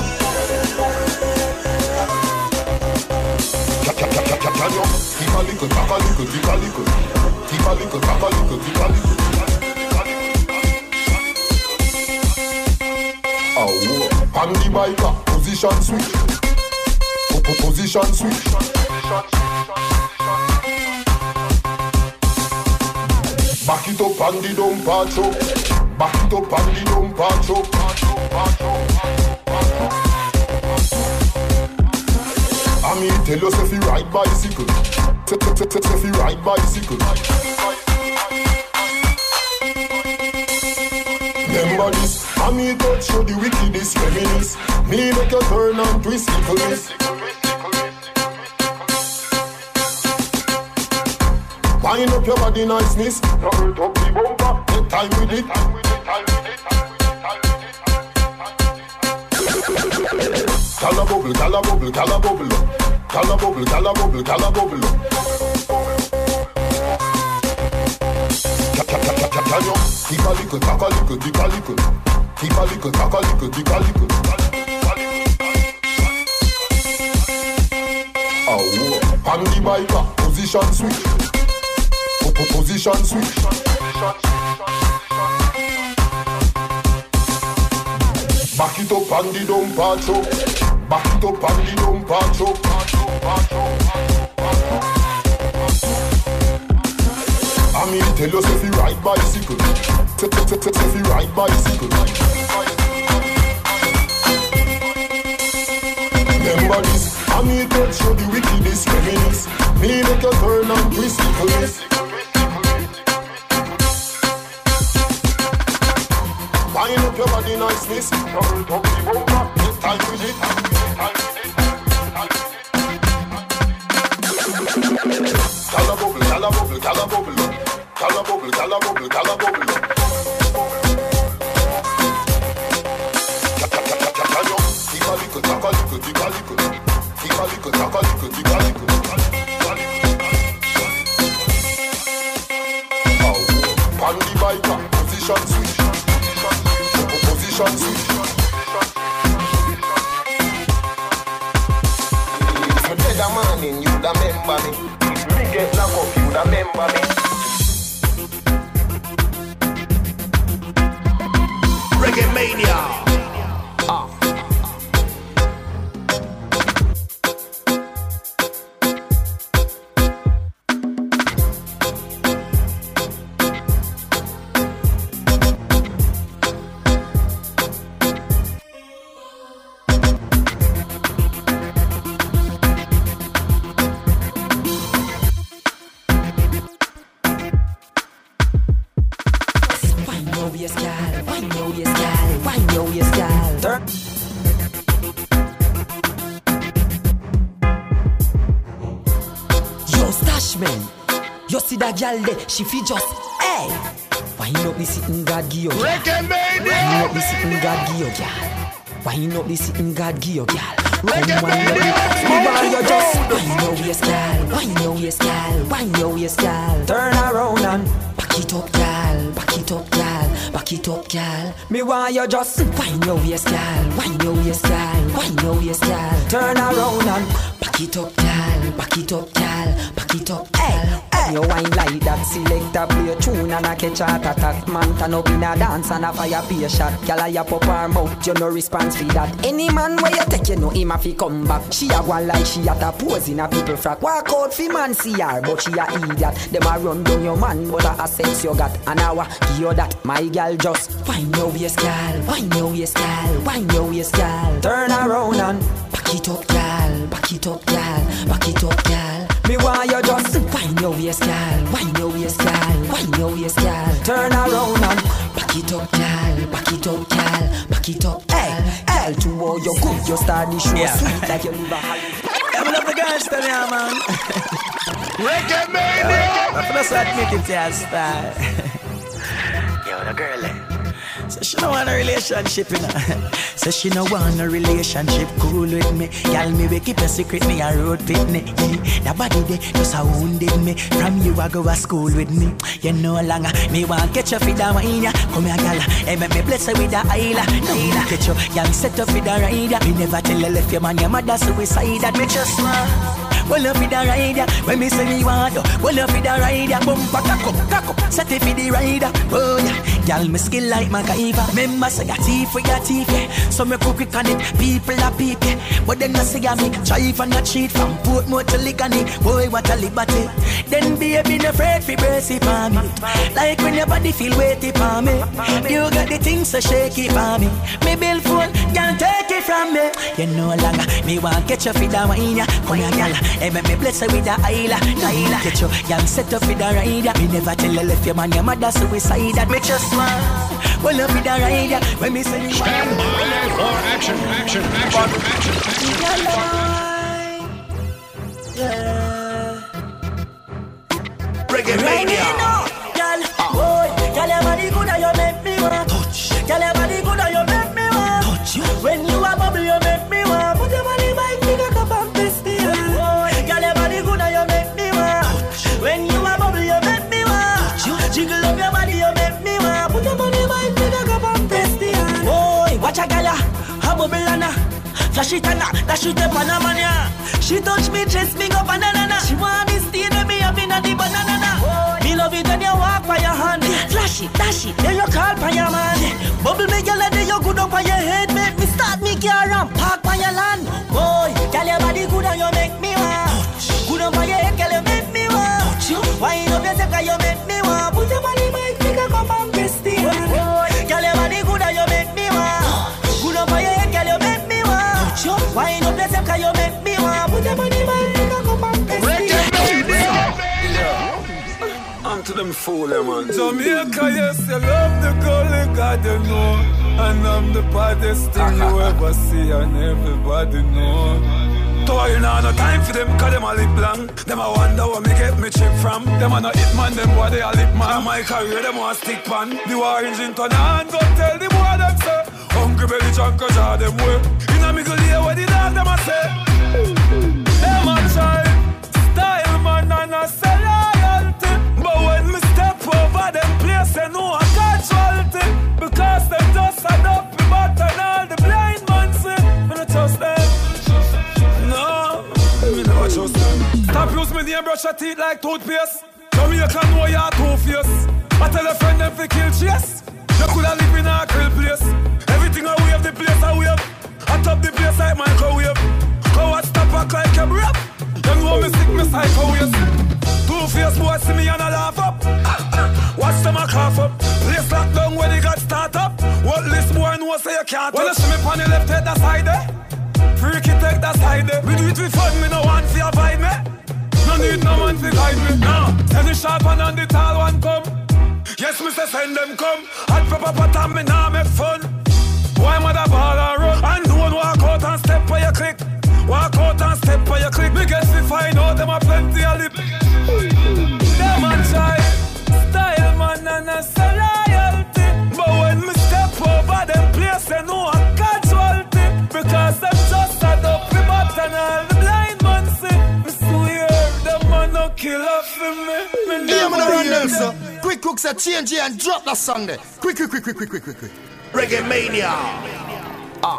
Can you keep a little, tap a little, keep a little, keep a little, tap a little, keep a little. Oh, on the biker, position switch, position switch. Back it up on the dumper truck. Back it up on the dumper truck. me tell you if you ride bicycle. If you ride bicycle. Remember this, I me touch you the wickedest feminist. Me make you turn and twist evilness. Wind up your body niceness. No hurt up the bumper. Take time with it. Calla bubble, calla bubble, calla bubble. Calla bubble, calla bubble, calla bubble. Can you keep a little, take a little, take a little. Keep a little, take a little, take a little. Oh, on the bike, position switch. Position switch. Back it up and the dump patch up. Back it up and the dump patch up. I mean tell you if you ride bicycle. If you ride bicycle. Remember this, I mean touch you the wickedest feminist. Me make you turn and twist evilness. Wind up your body niceness. Turn up the bumper. Take time with it. Calla bubble, calla bubble, calla bubble. Calla bubble, calla bubble, calla bubble. Keep a little, take a little, take a little. Keep a little, take a little, take a little. Oh, on the bike, position switch. Position switch. If you dead a man in, you'd remember me. If me get knocked up, you'd remember me. Reggae Mania. Ah. Girl, she fi just, hey. Wind up the sitting God give you, girl. Wind up the sitting God give you, girl. Wind up the sitting God give you, girl. Come wind up the, me want you just wind your waist, girl. Wind your waist, girl. Wind your waist, girl. Turn around and back it up, girl. Back it up, girl. Back it up, girl. Me want you just wind your waist, girl. Wind your waist, girl. Wind your waist, girl. Turn around and back it up, girl. Back it up, girl. Back it up, girl. You wine like that, select a play tune and a catch a attack. Man turn up in a dance and a fire pay shot. Gyal a ya pop her mouth, you no response for that. Any man where you take, you know him a fi come back. She a one like she at a pose in a people frack. Walk out fi man see her, but she a idiot. Them a run down your man, but a assets you got. And I wa give you that, my girl just wind your waist, girl. Wind your waist, girl. Wind your waist, girl. Turn around and back it up, girl. Back it up, girl. Back it up, girl. Me want you just wind your waist, girl. Wind your waist, girl. Wind your waist, girl. Turn around and back it up, girl. Back it up, girl. Back it up, hey. L two O, you good, you start the show yeah. Sweet like you live a high. I love the girls tell ya, man. Reggae Mania. I feel so admit it to your style. Yo, the girl, eh. So she no want a relationship, you know. So she no want a relationship cool with me. Y'all me we keep a secret, me a road pitney. Yeah. The body they just a wounded me. From you I go to school with me. You no longer me want catch you for the wine. Come here, girl. Hey, make me bless you with the isla. No, no, catch you. Y'all set up with the rider. Me never tell you left your man, your mother suicide. That me just want. Well up with the rider. When me say me want you. Well up with the rider. Bumper cock up, cock up. Set it for the rider. Oh yeah. Y'all me skill like MacGyver. Remember say your teeth for your teeth, yeah. So me cook quick on it, people are people, yeah. But then I say I me drive and not cheat from Portmore to Ligani. Boy, what a liberty. Then baby, no afraid for brace it for me. Like when your body feel weighty for me. You got make the things so shaky for me. Me bill phone, can't take it from me. You no longer, me want catch you for the wine, ya. Come here, gal, hey, make me bless you with the Isla, Isla. Get you, young set up with the rider. Me never tell you left your man, your mother suicide. That me just smile. Well, up with the rider. When me say you stand by for action, action, action, action, action. Yeah. Reggae Mania. Gal, boy, gal, your body good and you make me want touch. Gal, your body good and you make me want touch. When you a bubble, you make me want put your body by me, got up and fist me. Gal, your body good and you make me want touch. When you a bubble, you make me want touch. Jiggle up your body, you make me want put your body by me, got up and fist me. Boy, watch a gal, a bubble and a flash it and a dash it up on a man, yeah. She touch me, chest me go banana. She want me stay with me up in a the banana. Me love it when you walk by your hand. Flash it, dash it, then you call by your man. Bubble me girl and then you good up by your head. Make me start me car and park by your land. Boy, girl your body good and you make me want. Good up by your head, girl you make me want. Wine up yourself, girl you make me want. Put your body by me, come and press the one. Girl your body good and you make me want. Good up by your head, girl you make me want. Wine up yourself, girl you make me want. Put your body by me, come and press the one. I'm to them fool, man. Jamaica, yes, you love the girl, you got to know. And I'm the baddest thing you ever see, and everybody know. Toying on no time for them, cause them a lip long. Them a wonder where me get me chip from. Them a no hit man, them boy they a lip man. My career, them a stick pan. The war engine turn on, go tell the boy them say. Hungry belly drunk, cause all them way. In a middle here, where the dog them a say. Them a try, style man and a say loyalty. But when me step over them place, they know a casualty. Because them just a up me butt and all the blind man say. Me no trust them. No, me never trust them. Stop use me name brush your teeth like toothpaste. Jamaica know you're two-faced. I tell a friend them fi kill chase. You coulda live in a grill place. Everything I wave, the place I wave. I top the place like microwave. Go and stop back like a rap. You know me sick, me psycho waste. Two-faced boy see me and I laugh up. Watch them a cough up. Place locked down when they got start up. What list boy know say you can't. When you see me on the left head, that side there. Freaky take that side there. We do it with fun, me no want to avoid me. No need no man to guide me. No, send the sharp one and the tall one come. Yes, me say send them come. Hot pepper pot and me nah make fun. Why mother ball and run? And don't walk out and step for your click. Walk out and step for your click. Me guess we find out them a plenty of lip. Them a try style man and a say loyalty. But when me step over them place, they know a casualty. Because them just had up the button and all the blind man say. Me swear them man no kill off for me. Me Yeah, man, never run hear them, them. sir. Quick, quick, say change here and drop that song there. Quick, quick, quick, quick, quick, quick, quick, quick. Reggae Mania. Ah.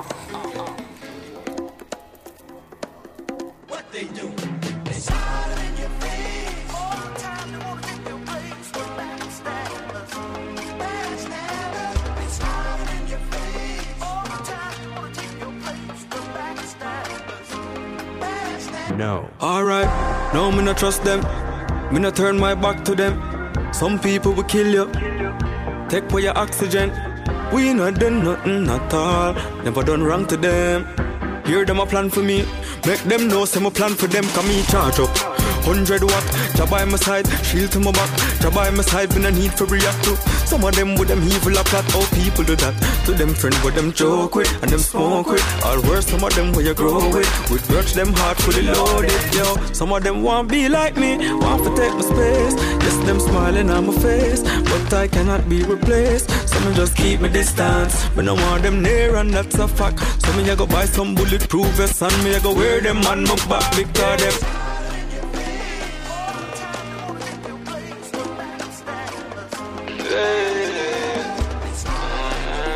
What they do? They smile in your face all the time. They wanna take your place. The backstabbers, backstabbers. They smile in your face all the time. They wanna take your place. The backstabbers, backstabbers. No. Alright, no, me not trust them. Me not turn my back to them. Some people will kill you. Take for your oxygen. We not done nothing at all. Never done wrong to them. Hear them a plan for me. Make them know some plan for them. Come me charge up. Hundred watt, job by my side, shield to my back. Job by my side, when I need for react to. Some of them with them evil a plot. How people do that? To them friend with them joke with and them smoke with. Or worse, some of them where you grow with. With grudge them heart fully loaded, yo. Some of them want be like me, want to take my space. Yes, them smiling on my face, but I cannot be replaced. Some just keep me distance, but I want them near and that's a fact. Some me I go buy some bulletproof vests and me I go wear them on my back because them.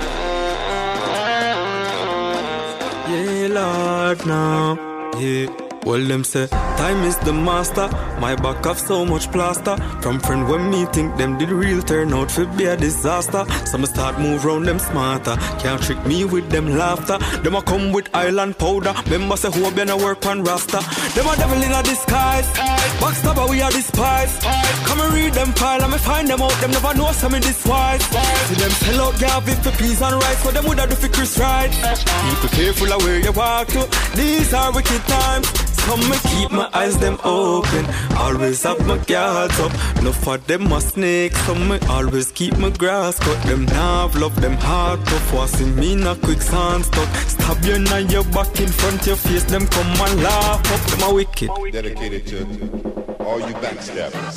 Yeah, Lord, now, yeah. Well, them say, time is the master. My back have so much plaster. From friend when me think them did real turn out for be a disaster. Some start move round them smarter. Can't trick me with them laughter. Them a come with island powder. Remember say who been a work on rasta. Them a devil in a disguise. Backstabber we are despise. Come and read them file and me find them out. Them never know some me this wise. See them sell out Gavi for peas and rice. So them woulda do for Chris right. People careful of where you walk to. These are wicked times. Come and keep my eyes them open. Always have my guards up. No for them a snake. Some me always keep my grass cut. Them nav love them hard tough. Watching me in a quicksand stuck. Stab you now your back in front your face. Them come and laugh up. Them a wicked. Dedicated to all you backstabbers.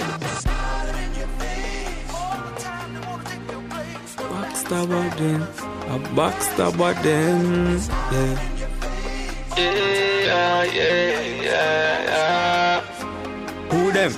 Backstabber them. A backstabber them. Yeah. Yeah, yeah, yeah, yeah. Who them?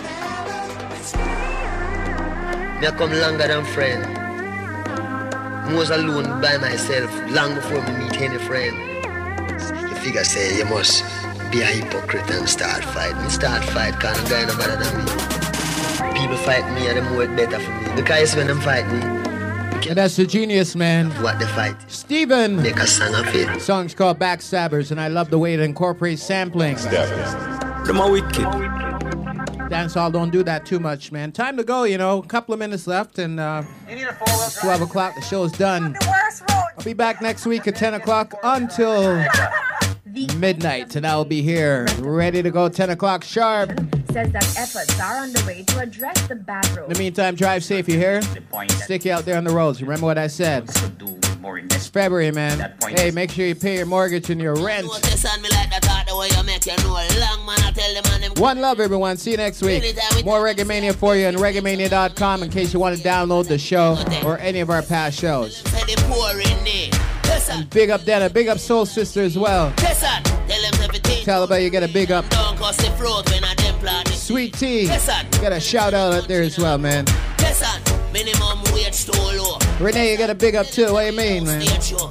Me I come longer than friend. I was alone by myself long before me meet any friend. You figure say you must be a hypocrite and start fight. Me start fight cause no guy no better than me. People fight me and them work better for me. Because when them fight me, and that's the genius, man. What the fight? Steven. Make a song of it. Song's called Backstabbers, and I love the way it incorporates sampling. Them a wicked. Dancehall don't do that too much, man. Time to go, you know. A couple of minutes left, and uh, it's twelve o'clock. The show's done. I'll be back next week at ten o'clock until midnight, and I'll be here ready to go ten o'clock sharp. Says that efforts are underway to address the bad road. In the meantime, drive safe, you hear? Stick you out there on the roads. Remember what I said? It's February, man. Hey, make sure you pay your mortgage and your rent. One love, everyone. See you next week. More Reggae Mania for you on reggae mania dot com in case you want to download the show or any of our past shows. And big up Dana, big up Soul Sister as well. Tell her about you get a big up. Sweet Tea, got a shout out out there as well, man. Renee, you got a big up too. What do you mean, man? You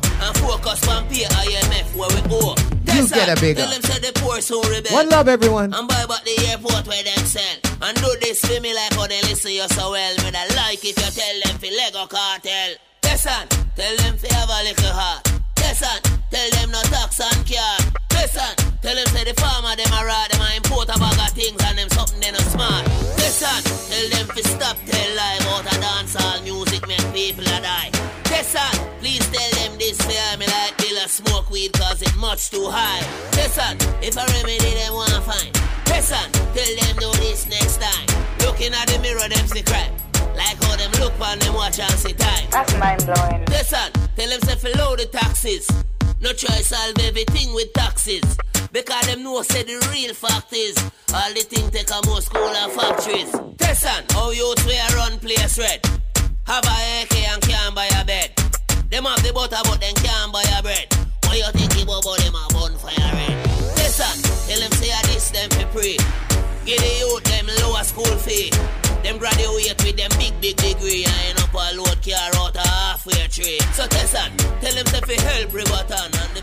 get a big up. One love, everyone. And buy back the airport where them sell. And do this for me like how they listen you so well. Me I like if you tell them for Lego cartel. Listen, tell them for have a little heart. Listen, tell them no tax and car. Listen, tell them say the farmer them a ride. Them a import a bag of things and them something they not smart. Listen, tell them to stop tell lie about a dancehall music make people a die. Listen, please tell them this fear me like Bill a smoke weed cause it much too high. Listen, if a remedy them wanna find. Listen, tell them do this next time. Looking at the mirror them see crap. Like how them look on them watch and see time. That's mind blowing. Listen, tell them say for load the taxes. No try solve everything with taxes. Because them know say the real fact is all the things take a more school and factories. Listen, how youths we a run place red. Have a A K and can't buy a bed. Them have the butter but them can't buy a bread. What you think about them a bonfire red? Listen, tell them say a this them for free. Give the youth them lower school fee. Them graduate with them big, big degree and end up a load car out a halfway tree. So listen, tell them say fi help Riverton and the